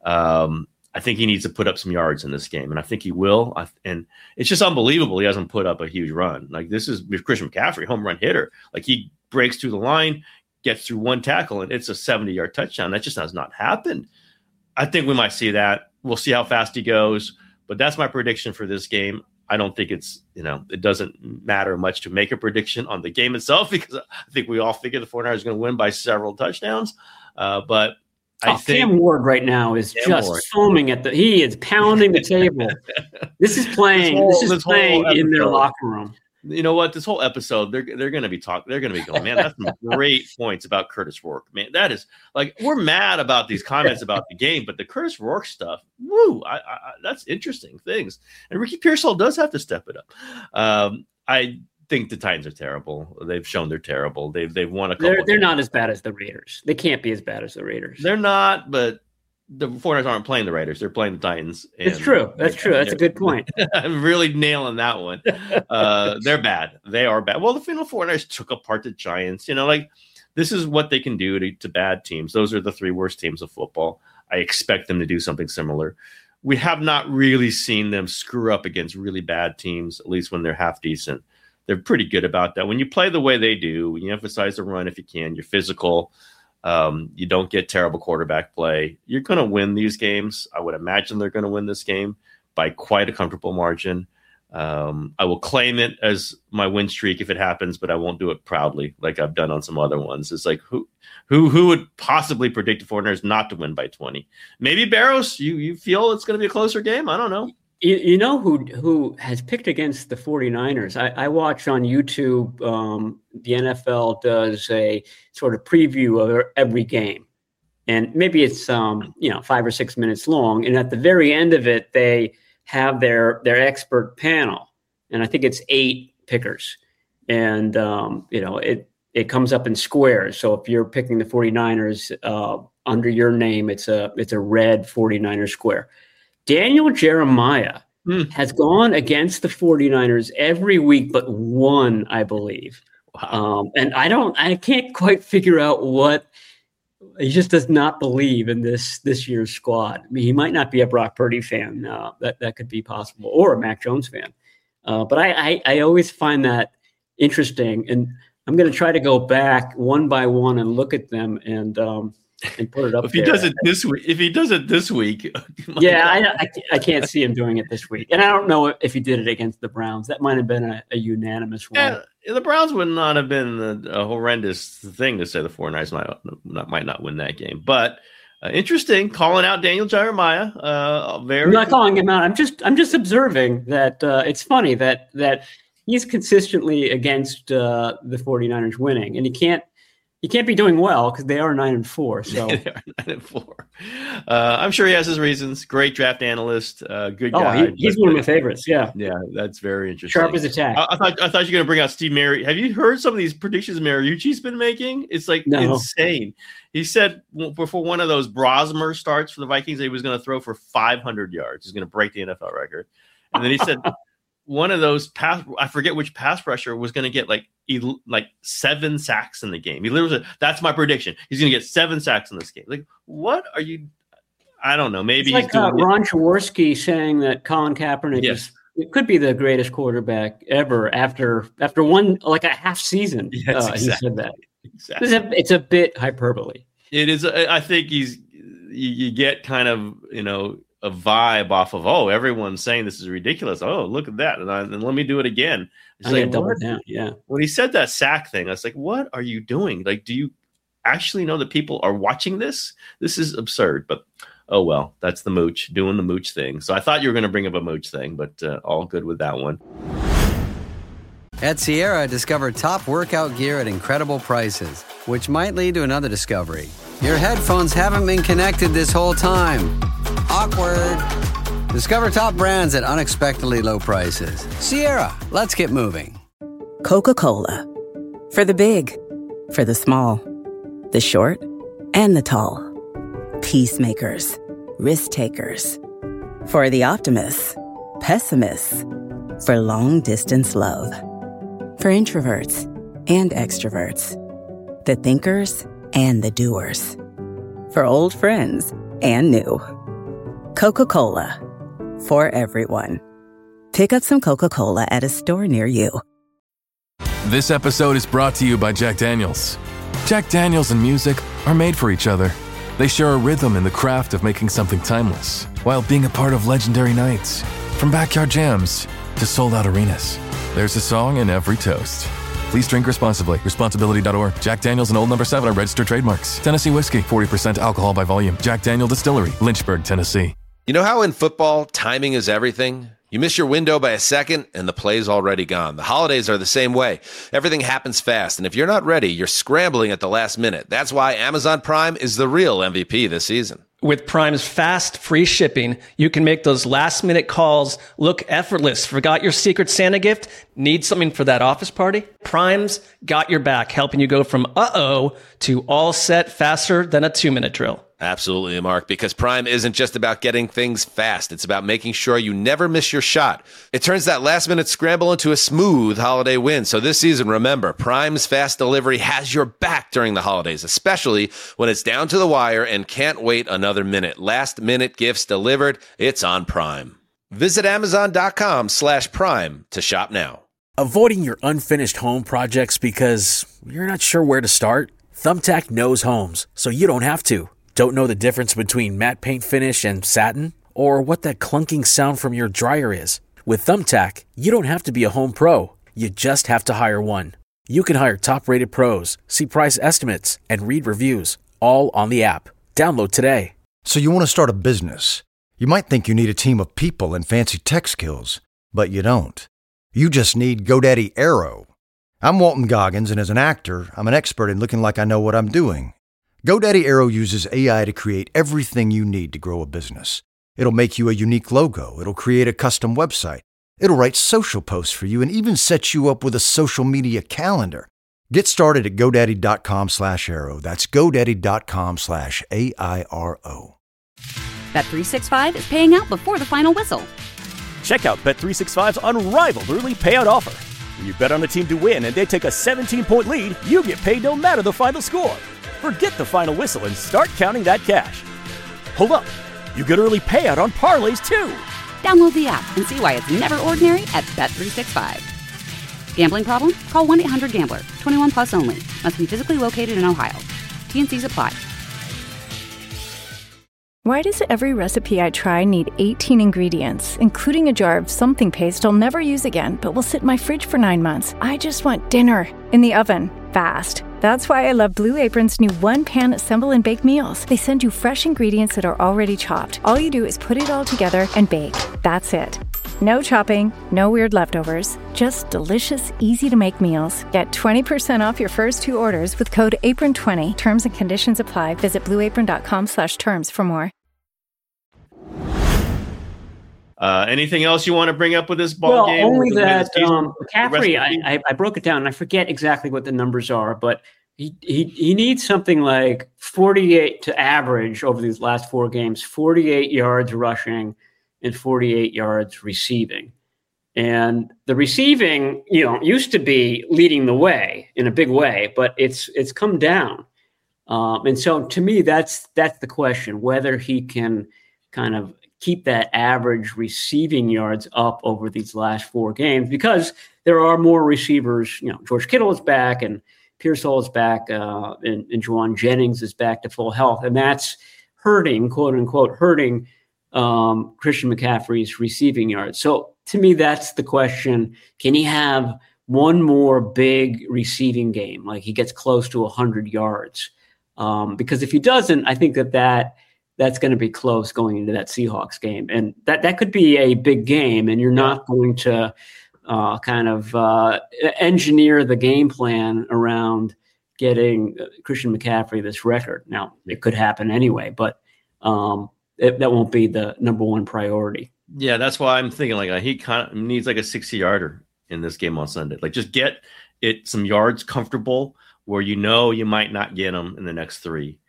Um, I think he needs to put up some yards in this game, and I think he will. I, and it's just unbelievable he hasn't put up a huge run. Like this is with Christian McCaffrey, home run hitter. Like he breaks through the line, gets through one tackle, and it's a seventy-yard touchdown. That just has not happened. I think we might see that. We'll see how fast he goes, but that's my prediction for this game. I don't think it's, you know, it doesn't matter much to make a prediction on the game itself because I think we all figure the 49ers are going to win by several touchdowns. Uh, but I oh, think Cam Ward right now is Cam just Ward. foaming at the. He is pounding the table. This is playing. This whole- this is this whole playing in their episode. locker room. You know what? This whole episode, they're they're going to be talking. They're going to be going, man. That's some great points about Curtis Rourke, man. That is like we're mad about these comments about the game, but the Curtis Rourke stuff, woo, I, I, that's interesting things. And Ricky Pearsall does have to step it up. Um, I think the Titans are terrible. They've shown they're terrible. They've they've won a couple. They're, they're games. not as bad as the Raiders. They can't be as bad as the Raiders. They're not, but the 49ers aren't playing the Raiders. They're playing the Titans. It's true. That's true. That's a good point. I'm really nailing that one. Uh, they're bad. They are bad. Well, the final 49ers took apart the Giants. You know, like this is what they can do to, to bad teams. Those are the three worst teams of football. I expect them to do something similar. We have not really seen them screw up against really bad teams, at least when they're half decent. They're pretty good about that. When you play the way they do, when you emphasize the run if you can, you're physical. Um, you don't get terrible quarterback play. You're going to win these games. I would imagine they're going to win this game by quite a comfortable margin. Um, I will claim it as my win streak if it happens, but I won't do it proudly like I've done on some other ones. It's like who who who would possibly predict the 49ers not to win by twenty? Maybe Barrows. You you feel it's going to be a closer game? I don't know. You, you know who who has picked against the 49ers? I, I watch on YouTube. Um, the N F L does a sort of preview of every game. And maybe it's um, you know five or six minutes long. And at the very end of it, they have their their expert panel. And I think it's eight pickers. And, um, you know, it, it comes up in squares. So if you're picking the 49ers uh, under your name, it's a it's a red 49er square. Daniel Jeremiah mm. has gone against the 49ers every week but one, I believe. Wow. Um, and I don't, I can't quite figure out what he just does not believe in this this year's squad. I mean, he might not be a Brock Purdy fan. Uh, that that could be possible, or a Mac Jones fan. Uh, but I, I I always find that interesting, and I'm going to try to go back one by one and look at them and. Um, And put it up. If he there. does it this week, if he does it this week, yeah, I, I, I can't see him doing it this week, and I don't know if he did it against the Browns. That might have been a, a unanimous one. Yeah, the Browns would not have been a, a horrendous thing to say the 49ers might not, might not win that game. But uh, interesting, calling out Daniel Jeremiah. Uh, very. I'm not calling him out. I'm just I'm just observing that uh, it's funny that that he's consistently against uh, the 49ers winning, and he can't. He can't be doing well because they are nine and four. So they are nine and four. Uh, I'm sure he has his reasons. Great draft analyst, uh, good oh, guy. he, he's one of my favorites. Yeah, yeah, that's very interesting. Sharp as a tack. I, I thought I thought you were going to bring out Steve Mary. Have you heard some of these predictions Mariucci's been making? It's like no. insane. He said before one of those Brosmer starts for the Vikings, that he was going to throw for five hundred yards. He's going to break the N F L record. And then he said one of those pass, I forget which pass rusher was going to get like like seven sacks in the game. He literally said, that's my prediction. He's going to get seven sacks in this game. Like, what are you? I don't know. Maybe it's he's like doing uh, Ron Jaworski saying that Colin Kaepernick yes. is it could be the greatest quarterback ever after after one like a half season. Yes, uh, exactly. He said that. Exactly. It's a, it's a bit hyperbole. It is. I think he's. You, you get kind of you know. a vibe off of, oh, everyone's saying this is ridiculous. Oh, look at that. And, I, and let me do it again. It's I like, double what? down. Yeah. When he said that sack thing, I was like, what are you doing? Like, do you actually know that people are watching this? This is absurd, but oh, well, that's the mooch doing the mooch thing. So I thought you were going to bring up a mooch thing, but uh, all good with that one. At Sierra, discover top workout gear at incredible prices, which might lead to another discovery. Your headphones haven't been connected this whole time. Awkward. Discover top brands at unexpectedly low prices. Sierra, let's get moving. Coca-Cola. For the big, for the small, the short, and the tall. Peacemakers, risk takers. For the optimists, pessimists. For long distance love. For introverts and extroverts. The thinkers and the doers. For old friends and new. Coca-Cola. For everyone. Pick up some Coca-Cola at a store near you. This episode is brought to you by Jack Daniels. Jack Daniels and music are made for each other. They share a rhythm in the craft of making something timeless, while being a part of legendary nights. From backyard jams to sold-out arenas, there's a song in every toast. Please drink responsibly. Responsibility dot org. Jack Daniels and Old Number seven are registered trademarks. Tennessee Whiskey, forty percent alcohol by volume. Jack Daniel Distillery, Lynchburg, Tennessee. You know how in football, timing is everything? You miss your window by a second, and the play's already gone. The holidays are the same way. Everything happens fast, and if you're not ready, you're scrambling at the last minute. That's why Amazon Prime is the real M V P this season. With Prime's fast, free shipping, you can make those last-minute calls look effortless. Forgot your Secret Santa gift? Need something for that office party? Prime's got your back, helping you go from uh-oh to all set faster than a two-minute drill. Absolutely, Mark, because Prime isn't just about getting things fast. It's about making sure you never miss your shot. It turns that last-minute scramble into a smooth holiday win. So this season, remember, Prime's fast delivery has your back during the holidays, especially when it's down to the wire and can't wait another minute. Last-minute gifts delivered. It's on Prime. Visit Amazon.com slash Prime to shop now. Avoiding your unfinished home projects because you're not sure where to start? Thumbtack knows homes, so you don't have to. Don't know the difference between matte paint finish and satin? Or what that clunking sound from your dryer is? With Thumbtack, you don't have to be a home pro. You just have to hire one. You can hire top-rated pros, see price estimates, and read reviews, all on the app. Download today. So you want to start a business. You might think you need a team of people and fancy tech skills, but you don't. You just need GoDaddy Aero. I'm Walton Goggins, and as an actor, I'm an expert in looking like I know what I'm doing. GoDaddy Aero uses A I to create everything you need to grow a business. It'll make you a unique logo. It'll create a custom website. It'll write social posts for you and even set you up with a social media calendar. Get started at GoDaddy.com slash Aero. That's GoDaddy.com slash A I R O. Bet three sixty-five is paying out before the final whistle. Check out Bet three sixty-five's unrivaled early payout offer. When you bet on a team to win and they take a seventeen-point lead, you get paid no matter the final score. Forget the final whistle and start counting that cash. Hold up. You get early payout on parlays, too. Download the app and see why it's never ordinary at Bet three sixty-five. Gambling problem? Call one eight hundred gambler. twenty-one plus only. Must be physically located in Ohio. T and Cs apply. Why does every recipe I try need eighteen ingredients, including a jar of something paste I'll never use again, but will sit in my fridge for nine months? I just want dinner in the oven, fast. That's why I love Blue Apron's new one-pan assemble and bake meals. They send you fresh ingredients that are already chopped. All you do is put it all together and bake. That's it. No chopping, no weird leftovers, just delicious, easy-to-make meals. Get twenty percent off your first two orders with code apron twenty. Terms and conditions apply. Visit blueapron.com slash terms for more. Uh, anything else you want to bring up with this ball well, game? Only with that um, McCaffrey, I, I, I broke it down, and I forget exactly what the numbers are, but he, he, he needs something like forty-eight to average over these last four games, forty-eight yards rushing and forty-eight yards receiving. And the receiving, you know, used to be leading the way in a big way, but it's it's come down. Um, and so to me, that's that's the question, whether he can kind of keep that average receiving yards up over these last four games, because there are more receivers. You know, George Kittle is back, and Pearsall is back, uh, and, and Juwan Jennings is back to full health. And that's hurting, quote unquote, hurting um, Christian McCaffrey's receiving yards. So to me, that's the question. Can he have one more big receiving game? Like he gets close to one hundred yards. Um, because if he doesn't, I think that that that's going to be close going into that Seahawks game. And that, that could be a big game, and you're not going to uh, kind of uh, engineer the game plan around getting Christian McCaffrey this record. Now, it could happen anyway, but um, it, that won't be the number one priority. Yeah, that's why I'm thinking like uh, he kind of needs like a sixty-yarder in this game on Sunday. Like just get it some yards comfortable where you know you might not get them in the next three.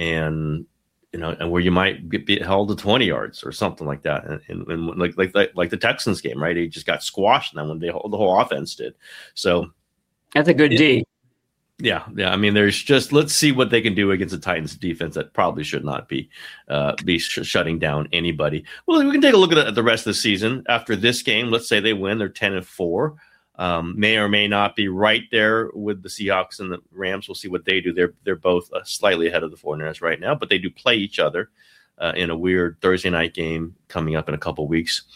And you know, and where you might get be held to twenty yards or something like that, and, and, and like, like like like the Texans game, right? He just got squashed, and then when they the whole offense did. So that's a good D. Yeah, yeah. I mean, there's just let's see what they can do against the Titans defense that probably should not be uh, be sh- shutting down anybody. Well, we can take a look at the rest of the season after this game. Let's say they win; they're ten and four. Um, may or may not be right there with the Seahawks and the Rams. We'll see what they do. They're they're both uh, slightly ahead of the forty-niners right now, but they do play each other uh, in a weird Thursday night game coming up in a couple weeks.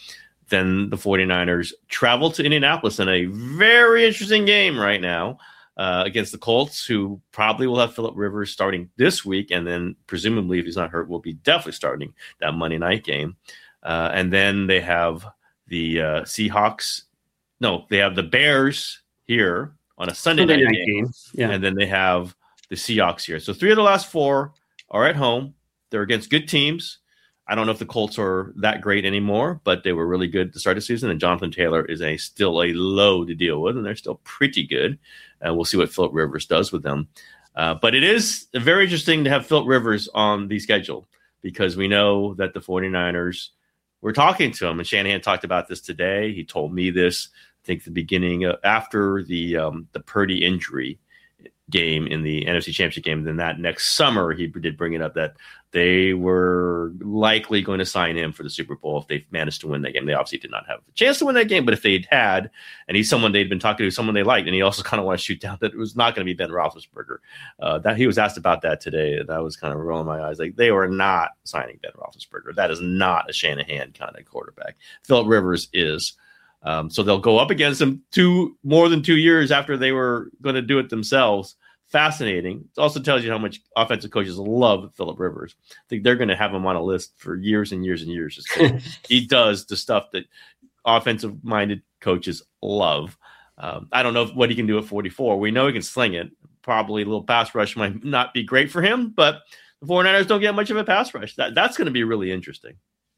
then the 49ers travel to Indianapolis in a very interesting game right now uh, against the Colts, who probably will have Phillip Rivers starting this week. And then presumably, if he's not hurt, will be definitely starting that Monday night game. Uh, and then they have the uh, Seahawks. No, they have the Bears here on a Sunday, Sunday night, night game. game. Yeah. And then they have the Seahawks here. So three of the last four are at home. They're against good teams. I don't know if the Colts are that great anymore, but they were really good to start the season. And Jonathan Taylor is a still a load to deal with, and they're still pretty good. And uh, we'll see what Phillip Rivers does with them. Uh, but it is very interesting to have Phillip Rivers on the schedule because we know that the 49ers were talking to him. And Shanahan talked about this today. He told me this, I think, the beginning uh, after the um, the Purdy injury game in the N F C Championship game. Then that next summer, he did bring it up that they were likely going to sign him for the Super Bowl if they managed to win that game. They obviously did not have a chance to win that game, but if they'd had, and he's someone they'd been talking to, someone they liked, and he also kind of want to shoot down that it was not going to be Ben Roethlisberger. Uh, that he was asked about that today, and I was kind of rolling my eyes. Like, they were not signing Ben Roethlisberger. That is not a Shanahan kind of quarterback. Phillip Rivers is. Um, so they'll go up against him two more than two years after they were going to do it themselves. Fascinating. It also tells you how much offensive coaches love Phillip Rivers. I think they're going to have him on a list for years and years and years. Just he does the stuff that offensive-minded coaches love. Um, I don't know what he can do at forty-four. We know he can sling it. Probably a little pass rush might not be great for him, but the 49ers don't get much of a pass rush. That, that's going to be really interesting.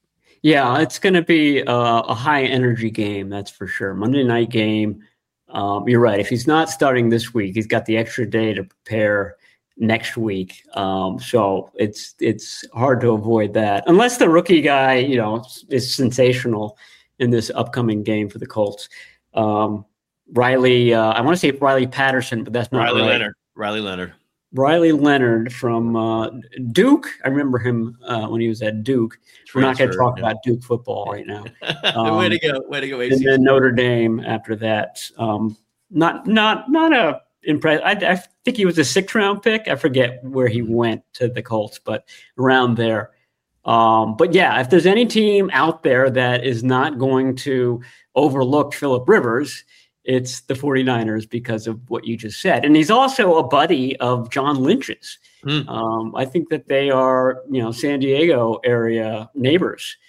Yeah, it's going to be a, a high-energy game, that's for sure. Monday night game. Um, you're right. If he's not starting this week, he's got the extra day to prepare next week. Um, so it's it's hard to avoid that, unless the rookie guy, you know, is sensational in this upcoming game for the Colts. Um, Riley, uh, I want to say Riley Patterson, but that's not Riley right. Leonard. Riley Leonard. Riley Leonard from uh, Duke. I remember him uh, when he was at Duke. Transfer, We're not going to talk yeah. about Duke football right now. Um, way to go! Way to go! And then Notre Dame after that. Um, not not not a impress. I, I think he was a sixth round pick. I forget where he went to the Colts, but around there. Um, but yeah, if there's any team out there that is not going to overlook Phillip Rivers, it's the 49ers because of what you just said. And he's also a buddy of John Lynch's. Hmm. Um, I think that they are, you know, San Diego area neighbors,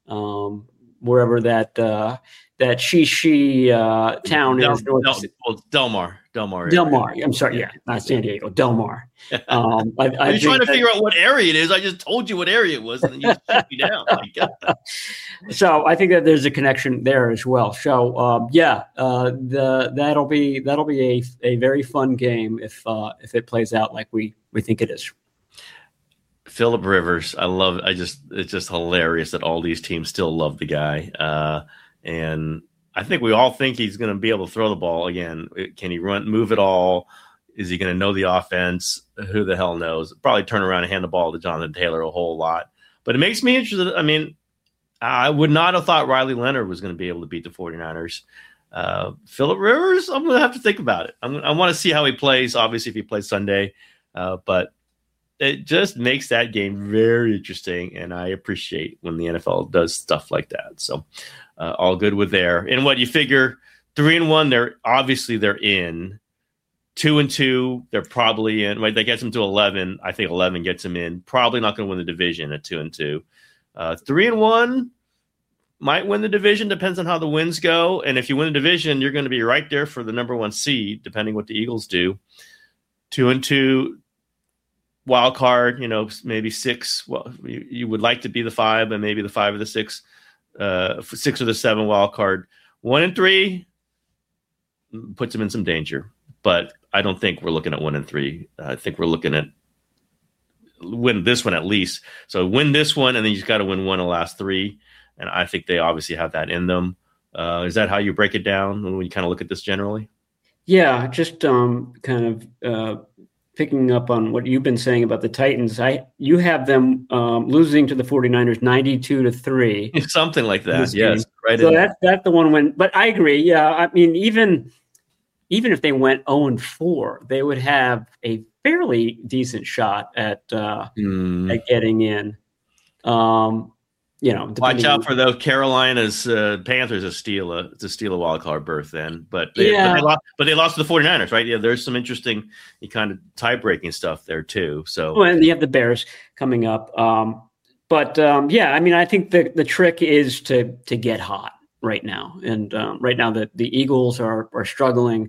um, wherever that uh, that she-she uh, town Del, is. Del, well, Del Mar. Del Mar. Del Mar. I'm sorry. Yeah, not San Diego. Del Mar. Um, I, I Are you trying to that, figure out what area it is? I just told you what area it was, and then you shut me down. Like, so I think that there's a connection there as well. So um, yeah, uh, the that'll be that'll be a a very fun game if uh, if it plays out like we we think it is. Phillip Rivers, I love. I just it's just hilarious that all these teams still love the guy, uh, and I think we all think he's going to be able to throw the ball again. Can he run, move at all? Is he going to know the offense? Who the hell knows? Probably turn around and hand the ball to Jonathan Taylor a whole lot. But it makes me interested. I mean, I would not have thought Riley Leonard was going to be able to beat the 49ers. Uh, Phillip Rivers, I'm going to have to think about it. I'm, I want to see how he plays, obviously, if he plays Sunday. Uh, but it just makes that game very interesting, and I appreciate when the N F L does stuff like that. So uh, all good with there. And what you figure, three and one, they're obviously they're in. Two and two, they're probably in. Right, that gets them to eleven. I think eleven gets them in. Probably not going to win the division at two and two. Uh, three and one might win the division. Depends on how the wins go. And if you win the division, you're going to be right there for the number one seed, depending what the Eagles do. Two and two, wild card. You know, maybe six. Well, you, you would like to be the five, and maybe the five or the six, uh, six or the seven wild card. One and three puts them in some danger. But I don't think we're looking at one and three. I think we're looking at win this one at least. So win this one, and then you've got to win one of the last three. And I think they obviously have that in them. Uh, is that how you break it down when you kind of look at this generally? Yeah, just um, kind of uh, picking up on what you've been saying about the Titans. I you have them um, losing to the 49ers ninety-two to three. Something like that, yes. Game. Right. So that's that's the one when. But I agree. Yeah, I mean even. Even if they went oh and four, they would have a fairly decent shot at uh, mm. at getting in. Um, you know, watch out on, for those Carolina's uh, Panthers to steal a to steal a wild card berth then, but they, yeah. but they, lost, but they lost to the 49ers, right? Yeah, there's some interesting kind of tie breaking stuff there too. So well, and you have the Bears coming up, um, but um, yeah, I mean, I think the the trick is to to get hot right now, and um, right now the the Eagles are are struggling.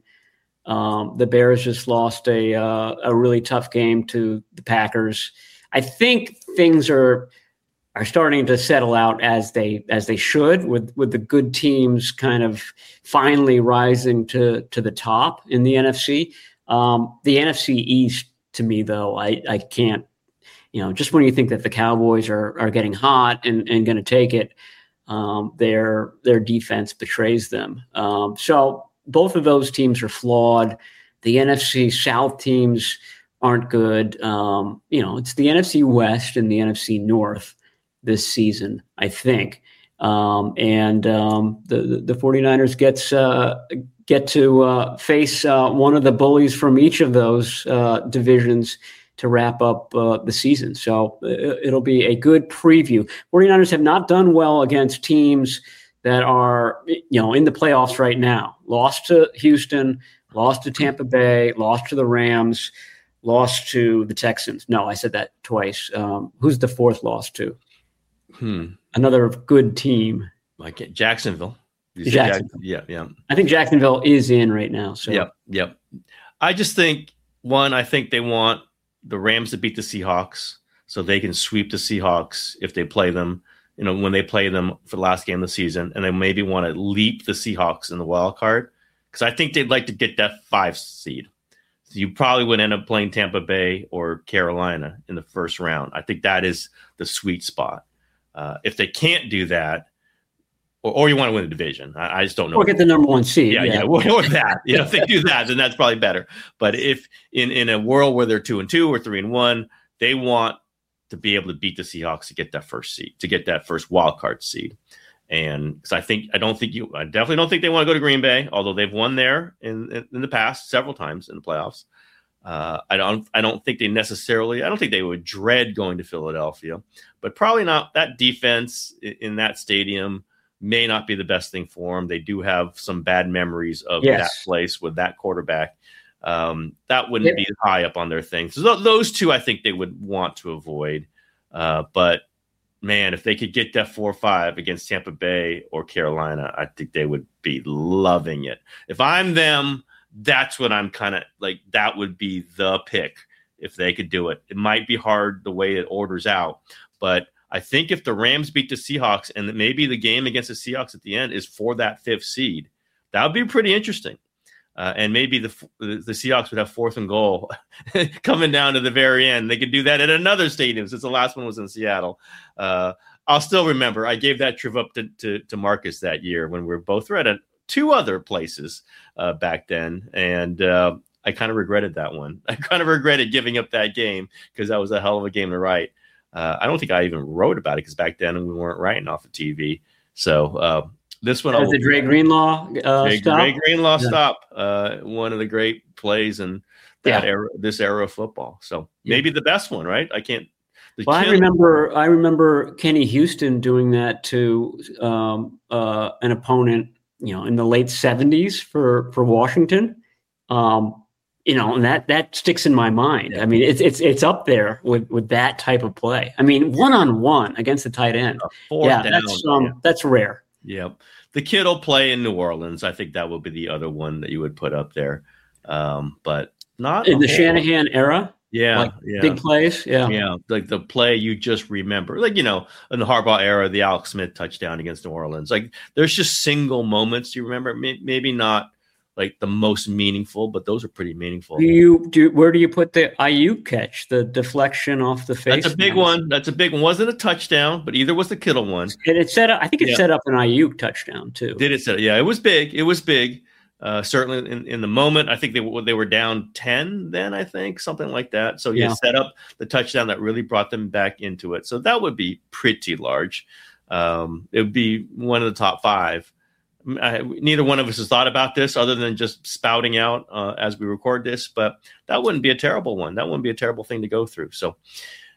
Um, the Bears just lost a uh, a really tough game to the Packers. I think things are. are starting to settle out as they as they should, with with the good teams kind of finally rising to to the top in the N F C. Um, the N F C East, to me, though, I I can't, you know, just when you think that the Cowboys are are getting hot and, and going to take it, um, their their defense betrays them. Um, so both of those teams are flawed. The N F C South teams aren't good. Um, you know, it's the N F C West and the N F C North this season, I think. Um, and um, the, the, the 49ers gets, uh, get to uh, face uh, one of the bullies from each of those uh, divisions to wrap up uh, the season. So uh, it'll be a good preview. 49ers have not done well against teams that are, you know, in the playoffs right now. Lost to Houston, lost to Tampa Bay, lost to the Rams, lost to the Texans. No, I said that twice. Um, who's the fourth loss to? Hmm. Another good team. Like Jacksonville. Jacksonville. Yeah, yeah. I think Jacksonville is in right now. So yep, yep. I just think one, I think they want the Rams to beat the Seahawks so they can sweep the Seahawks if they play them, you know, when they play them for the last game of the season, and they maybe want to leap the Seahawks in the wild card because I think they'd like to get that five seed. So you probably would end up playing Tampa Bay or Carolina in the first round. I think that is the sweet spot. Uh, if they can't do that, or, or you want to win the division, I, I just don't know. Or get the number one seed. Yeah, yeah, yeah. Or, or that. You know, if they do that, then that's probably better. But if in, in a world where they're two and two or three and one, they want to be able to beat the Seahawks to get that first seed, to get that first wild card seed. And because I think I don't think you, I definitely don't think they want to go to Green Bay, although they've won there in in, in the past several times in the playoffs. Uh, I don't. I don't think they necessarily. I don't think they would dread going to Philadelphia, but probably not. That defense in, in that stadium may not be the best thing for them. They do have some bad memories of yes. that place with that quarterback. Um, that wouldn't yeah. be high up on their thing. So th- those two, I think they would want to avoid. Uh, but man, if they could get that four or five against Tampa Bay or Carolina, I think they would be loving it. If I'm them. That's what I'm kind of like. That would be the pick if they could do it. It might be hard the way it orders out, but I think if the Rams beat the Seahawks and maybe the game against the Seahawks at the end is for that fifth seed, that would be pretty interesting. Uh, and maybe the the Seahawks would have fourth and goal coming down to the very end. They could do that at another stadium since the last one was in Seattle. Uh, I'll still remember I gave that trip up to, to, to Marcus that year when we were both at a two other places uh, back then. And uh, I kind of regretted that one. I kind of regretted giving up that game because that was a hell of a game to write. Uh, I don't think I even wrote about it because back then we weren't writing off of T V. So uh, this one. As the Dre Greenlaw uh, Dre, stop? Dre Greenlaw yeah. stop. Uh, one of the great plays in that yeah. era, this era of football. So maybe the best one, right? I can't. Well, I remember, I remember Kenny Houston doing that to um, uh, an opponent, you know, in the late seventies for, for Washington, um, you know, and that, that sticks in my mind. Yeah. I mean, it's, it's, it's up there with, with that type of play. I mean, one-on-one against the tight end. Yeah, down, that's, um, yeah, that's rare. Yeah. The kid will play in New Orleans. I think that would be the other one that you would put up there. Um, but not in the Shanahan era. Yeah, like yeah. Big plays. Yeah. Yeah. Like the play you just remember, like, you know, in the Harbaugh era, the Alex Smith touchdown against New Orleans. Like there's just single moments you remember, maybe not like the most meaningful, but those are pretty meaningful. Do you do, where do you put the Ayuk catch, the deflection off the face? That's a big now? one. That's a big one. Wasn't a touchdown, but either was the Kittle one. And it set up, I think it yeah. set up an Ayuk touchdown too. Did it set? Yeah, it was big. It was big. Uh, certainly in, in the moment, I think they they were down ten then, I think, something like that. So yeah, set up the touchdown that really brought them back into it. So that would be pretty large. Um, it would be one of the top five. I, neither one of us has thought about this other than just spouting out uh, as we record this, but that wouldn't be a terrible one. That wouldn't be a terrible thing to go through. So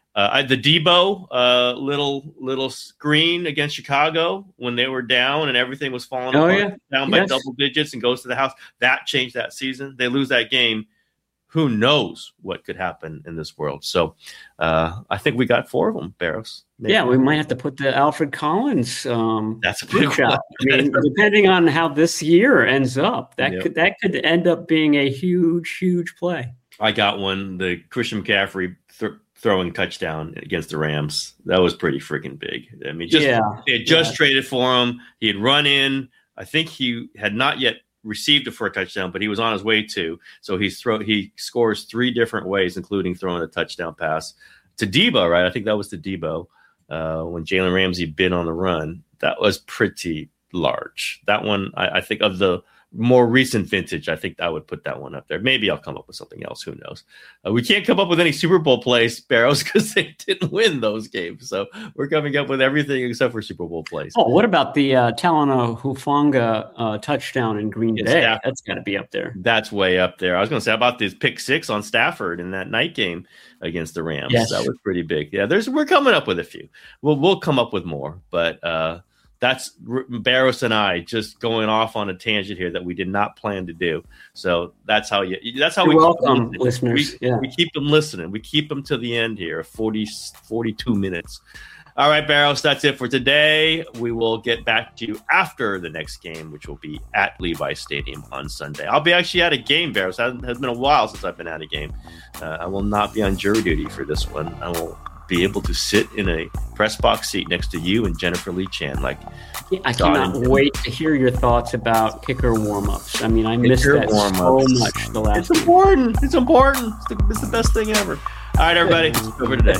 Uh, the Debo uh, little little screen against Chicago when they were down and everything was falling oh, apart, yeah. down yes. by double digits and goes to the house. That changed that season. They lose that game. Who knows what could happen in this world? So uh, I think we got four of them, Barrows. Maybe. Yeah, we might have to put the Alfred Collins. Um, That's a big one. I mean, depending on how this year ends up, that yep. could that could end up being a huge, huge play. I got one. The Christian McCaffrey th- throwing touchdown against the Rams. That was pretty freaking big. I mean, just yeah. they had just yeah. traded for him. He had run in. I think he had not yet received it for a touchdown, but he was on his way to. So he's throw he scores three different ways, including throwing a touchdown pass to Debo. Right, I think that was to Debo uh, when Jalen Ramsey bid on the run. That was pretty large. That one, I, I think, of the more recent vintage, I think I would put that one up there. Maybe I'll come up with something else. Who knows? Uh, we can't come up with any Super Bowl plays, Barrows, because they didn't win those games. So we're coming up with everything except for Super Bowl plays. Oh, what about the uh, Talanoa Hufanga uh, touchdown in Green Yeah, Bay? Stafford. That's got to be up there. That's way up there. I was going to say about this pick six on Stafford in that night game against the Rams. Yes. That was pretty big. Yeah, there's we're coming up with a few. We'll we'll come up with more, but uh, that's Barrows and I just going off on a tangent here that we did not plan to do. So that's how you. That's how You're we welcome, keep listeners. We, yeah. we keep them listening. We keep them to the end here, forty, forty-two minutes. All right, Barrows, that's it for today. We will get back to you after the next game, which will be at Levi Stadium on Sunday. I'll be actually at a game, Barrows. It has been a while since I've been at a game. Uh, I will not be on jury duty for this one. I will be able to sit in a press box seat next to you and Jennifer Lee Chan. Like, yeah, I cannot wait to hear your thoughts about kicker warm-ups. I mean, I missed Kicker that warm-ups. so much the last It's important. It's important. It's the, it's the best thing ever. All right, everybody, it's over today.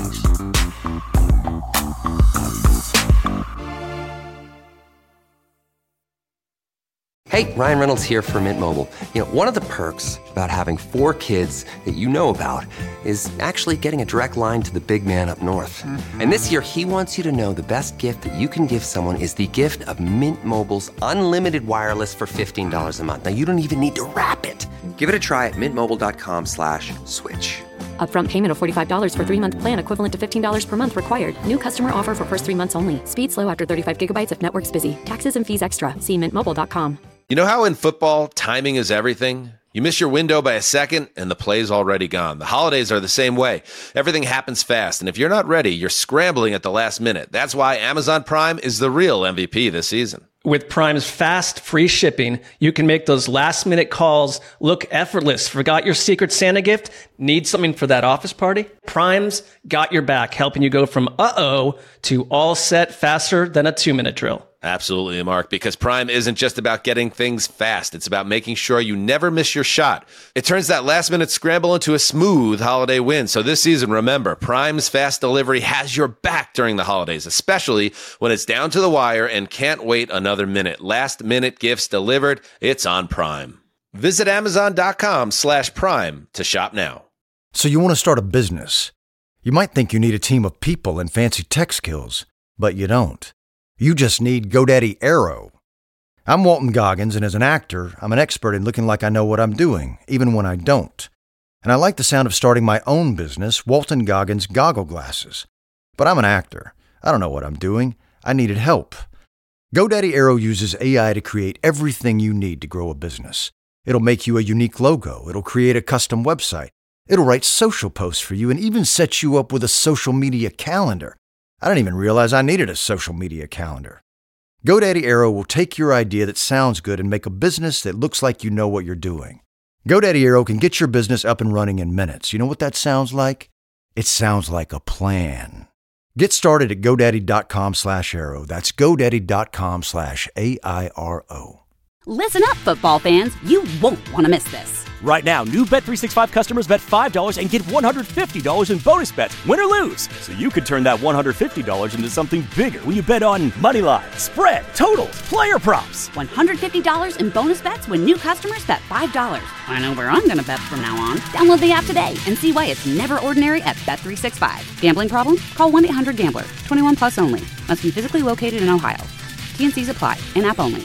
Hey, Ryan Reynolds here for Mint Mobile. You know, one of the perks about having four kids that you know about is actually getting a direct line to the big man up north. Mm-hmm. And this year, he wants you to know the best gift that you can give someone is the gift of Mint Mobile's unlimited wireless for fifteen dollars a month. Now, you don't even need to wrap it. Give it a try at mintmobile.com slash switch. Upfront payment of forty-five dollars for three-month plan equivalent to fifteen dollars per month required. New customer offer for first three months only. Speed slow after thirty-five gigabytes if network's busy. Taxes and fees extra. See mint mobile dot com. You know how in football, timing is everything? You miss your window by a second, and the play's already gone. The holidays are the same way. Everything happens fast, and if you're not ready, you're scrambling at the last minute. That's why Amazon Prime is the real M V P this season. With Prime's fast, free shipping, you can make those last-minute calls look effortless. Forgot your Secret Santa gift? Need something for that office party? Prime's got your back, helping you go from uh-oh to all set faster than a two-minute drill. Absolutely, Mark, because Prime isn't just about getting things fast. It's about making sure you never miss your shot. It turns that last-minute scramble into a smooth holiday win. So this season, remember, Prime's fast delivery has your back during the holidays, especially when it's down to the wire and can't wait another minute. Last-minute gifts delivered. It's on Prime. Visit amazon.com slash prime to shop now. So you want to start a business. You might think you need a team of people and fancy tech skills, but you don't. You just need GoDaddy Aero. I'm Walton Goggins, and as an actor, I'm an expert in looking like I know what I'm doing, even when I don't. And I like the sound of starting my own business, Walton Goggins Goggle Glasses. But I'm an actor. I don't know what I'm doing. I needed help. GoDaddy Aero uses A I to create everything you need to grow a business. It'll make you a unique logo. It'll create a custom website. It'll write social posts for you and even set you up with a social media calendar. I didn't even realize I needed a social media calendar. GoDaddy Aero will take your idea that sounds good and make a business that looks like you know what you're doing. GoDaddy Aero can get your business up and running in minutes. You know what that sounds like? It sounds like a plan. Get started at GoDaddy.com slash Aero. That's GoDaddy.com slash A I R O. Listen up, football fans. You won't want to miss this. Right now, new Bet three sixty-five customers bet five dollars and get one hundred fifty dollars in bonus bets, win or lose. So you could turn that one hundred fifty dollars into something bigger when you bet on money line, spread, totals, player props. one hundred fifty dollars in bonus bets when new customers bet five dollars. I know where I'm going to bet from now on. Download the app today and see why it's never ordinary at Bet three sixty-five. Gambling problem? Call one eight hundred gambler. twenty-one plus only. Must be physically located in Ohio. T and C's apply. In-app only.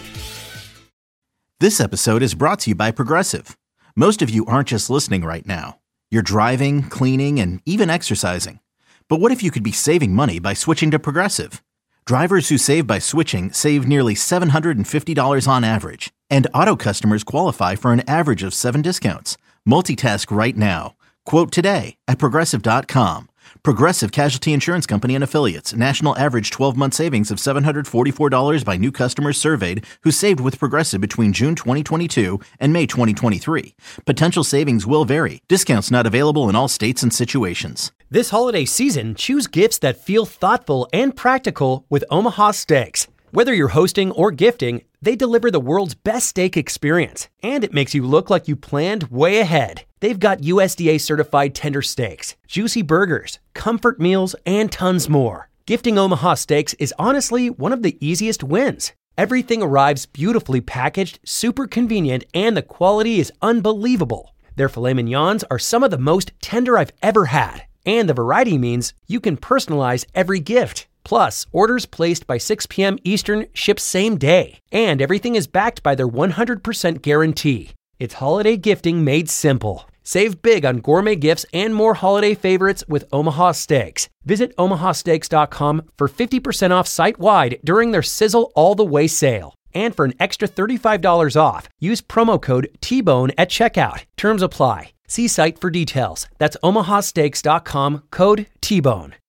This episode is brought to you by Progressive. Most of you aren't just listening right now. You're driving, cleaning, and even exercising. But what if you could be saving money by switching to Progressive? Drivers who save by switching save nearly seven hundred fifty dollars on average, and auto customers qualify for an average of seven discounts. Multitask right now. Quote today at Progressive dot com. Progressive Casualty Insurance Company and Affiliates. National average twelve-month savings of seven hundred forty-four dollars by new customers surveyed who saved with Progressive between June twenty twenty-two and May twenty twenty-three. Potential savings will vary. Discounts not available in all states and situations. This holiday season, choose gifts that feel thoughtful and practical with Omaha Steaks. Whether you're hosting or gifting, they deliver the world's best steak experience, and it makes you look like you planned way ahead. They've got U S D A-certified tender steaks, juicy burgers, comfort meals, and tons more. Gifting Omaha Steaks is honestly one of the easiest wins. Everything arrives beautifully packaged, super convenient, and the quality is unbelievable. Their filet mignons are some of the most tender I've ever had, and the variety means you can personalize every gift. Plus, orders placed by six p.m. Eastern ship same day, and everything is backed by their one hundred percent guarantee. It's holiday gifting made simple. Save big on gourmet gifts and more holiday favorites with Omaha Steaks. Visit omaha steaks dot com for fifty percent off site-wide during their Sizzle All the Way sale. And for an extra thirty-five dollars off, use promo code T bone at checkout. Terms apply. See site for details. That's omaha steaks dot com, code T bone.